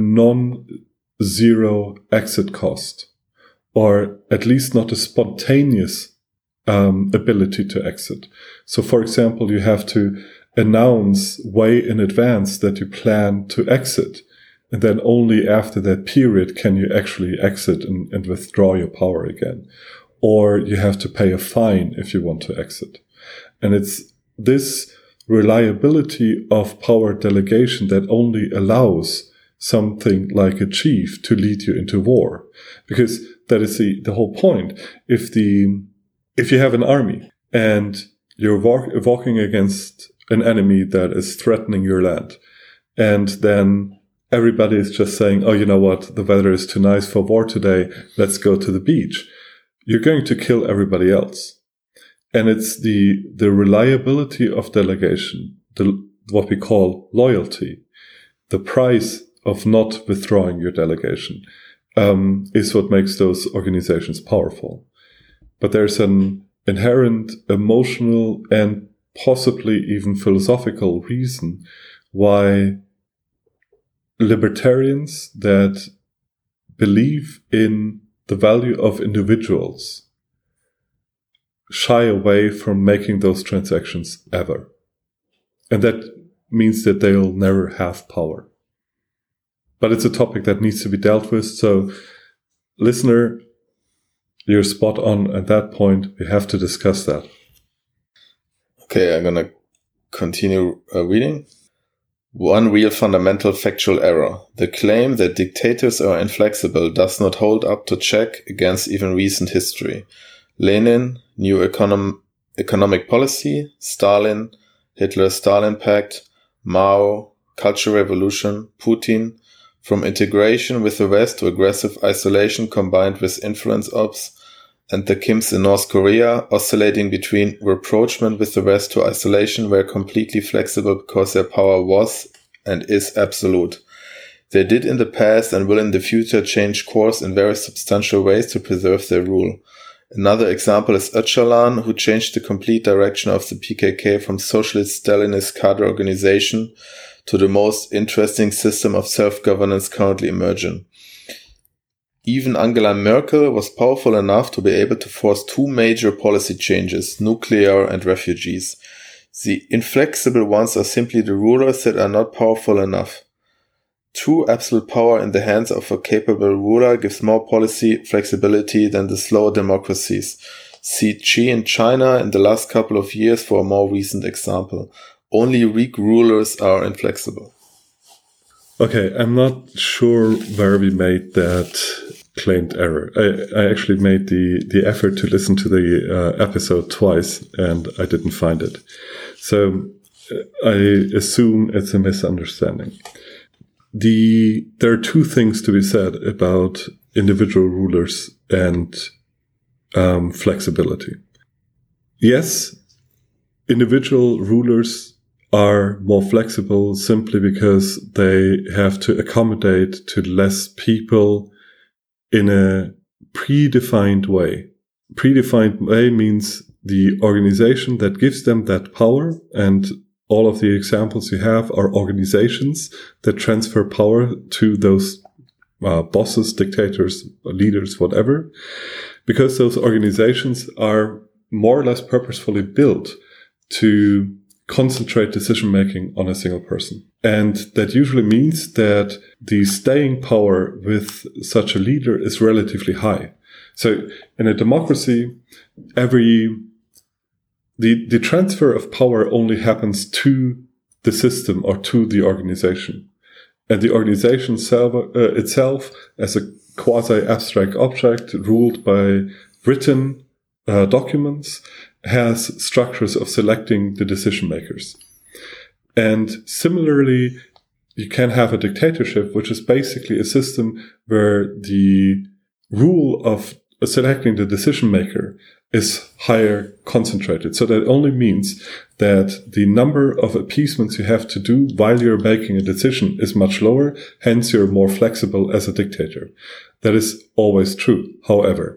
non-zero exit cost, or at least not a spontaneous ability to exit. So, for example, you have to announce way in advance that you plan to exit, and then only after that period can you actually exit and withdraw your power again. Or you have to pay a fine if you want to exit. And it's this reliability of power delegation that only allows something like a chief to lead you into war. Because that is the whole point. If you have an army and you're walking against an enemy that is threatening your land, and then everybody is just saying, oh, you know what, the weather is too nice for war today, let's go to the beach, you're going to kill everybody else. And it's the reliability of delegation, what we call loyalty, the price of not withdrawing your delegation, is what makes those organizations powerful. But there's an inherent emotional and possibly even philosophical reason why libertarians that believe in the value of individuals shy away from making those transactions ever. And that means that they'll never have power. But it's a topic that needs to be dealt with. So, listener, you're spot on at that point. We have to discuss that. Okay, I'm going to continue reading. One real fundamental factual error. The claim that dictators are inflexible does not hold up to check against even recent history. Lenin, New Economic Policy, Stalin, Hitler-Stalin Pact, Mao, Cultural Revolution, Putin, from integration with the West to aggressive isolation combined with influence ops, and the Kims in North Korea, oscillating between rapprochement with the West to isolation, were completely flexible because their power was and is absolute. They did in the past and will in the future change course in very substantial ways to preserve their rule. Another example is Öcalan, who changed the complete direction of the PKK from socialist Stalinist cadre organization to the most interesting system of self-governance currently emerging. Even Angela Merkel was powerful enough to be able to force two major policy changes, nuclear and refugees. The inflexible ones are simply the rulers that are not powerful enough. True absolute power in the hands of a capable ruler gives more policy flexibility than the slower democracies. See Xi in China in the last couple of years for a more recent example. Only weak rulers are inflexible. Okay, I'm not sure where we made that claimed error. I actually made the effort to listen to the episode twice, and I didn't find it. So I assume it's a misunderstanding. There are two things to be said about individual rulers and flexibility. Yes, individual rulers are more flexible simply because they have to accommodate to less people in a predefined way. Predefined way means the organization that gives them that power, and all of the examples you have are organizations that transfer power to those bosses, dictators, leaders, whatever, because those organizations are more or less purposefully built to concentrate decision-making on a single person. And that usually means that the staying power with such a leader is relatively high. So in a democracy, the transfer of power only happens to the system or to the organization. And the organization itself, as a quasi-abstract object ruled by written documents, has structures of selecting the decision makers. And similarly, you can have a dictatorship, which is basically a system where the rule of selecting the decision maker is higher concentrated. So that only means that the number of appeasements you have to do while you're making a decision is much lower. Hence, you're more flexible as a dictator. That is always true. However,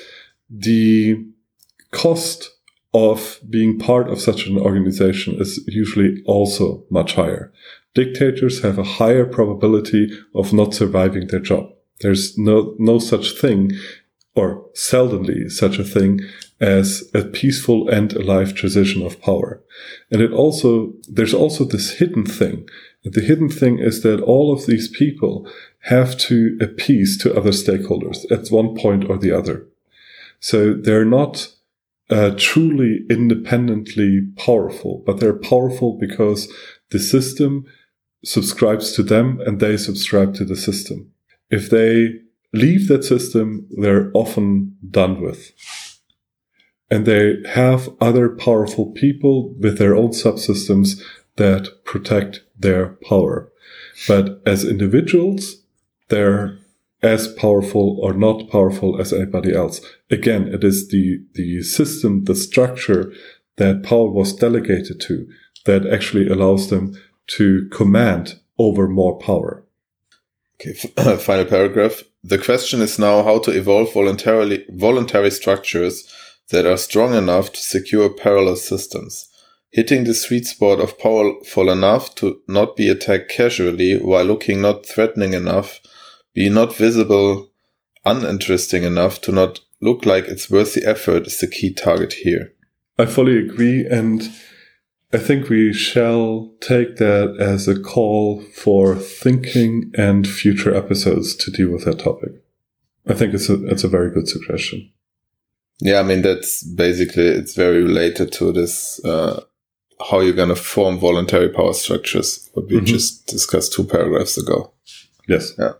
the cost of being part of such an organization is usually also much higher. Dictators have a higher probability of not surviving their job. There's no such thing, or seldomly such a thing, as a peaceful and alive transition of power. And there's also this hidden thing. The hidden thing is that all of these people have to appease to other stakeholders at one point or the other. So they're not truly independently powerful, but they're powerful because the system subscribes to them and they subscribe to the system. If they leave that system, they're often done with. And they have other powerful people with their own subsystems that protect their power. But as individuals, they're as powerful or not powerful as anybody else. Again, it is the system, the structure that power was delegated to that actually allows them to command over more power. Okay, final paragraph. The question is now how to evolve voluntary structures that are strong enough to secure parallel systems, hitting the sweet spot of powerful enough to not be attacked casually while looking not threatening enough, be not visible, uninteresting enough to not look like it's worth the effort is the key target here. I fully agree, and I think we shall take that as a call for thinking and future episodes to deal with that topic. I think it's a very good suggestion. Yeah, I mean, that's basically, it's very related to this, how you're going to form voluntary power structures, what we just discussed 2 paragraphs ago. Yes. Yeah.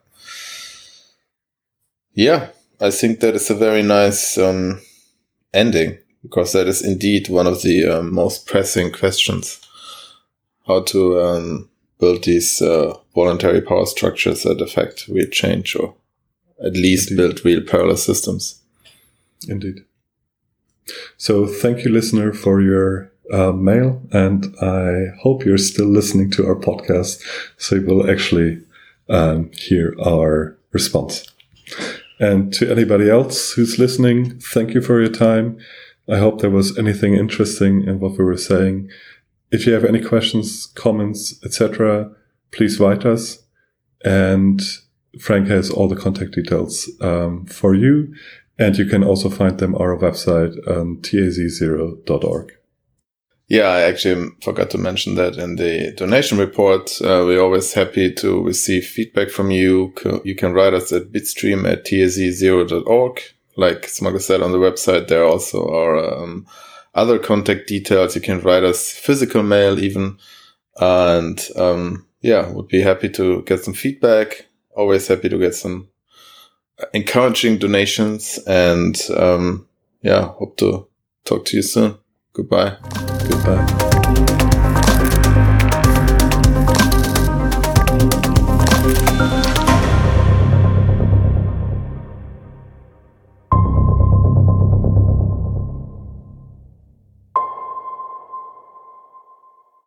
Yeah, I think that is a very nice ending, because that is indeed one of the most pressing questions. How to build these voluntary power structures that affect real change, or at least build real parallel systems. Indeed. So thank you, listener, for your mail, and I hope you're still listening to our podcast, so you will actually hear our response. And to anybody else who's listening, thank you for your time. I hope there was anything interesting in what we were saying. If you have any questions, comments, etc., please write us. And Frank has all the contact details for you. And you can also find them on our website, taz0.org. Yeah, I actually forgot to mention that in the donation report. We're always happy to receive feedback from you. You can write us at bitstream@taz0.org. Like Smuggler said on the website, there also are other contact details. You can write us physical mail even. And would be happy to get some feedback. Always happy to get some encouraging donations, and hope to talk to you soon. Goodbye. Goodbye.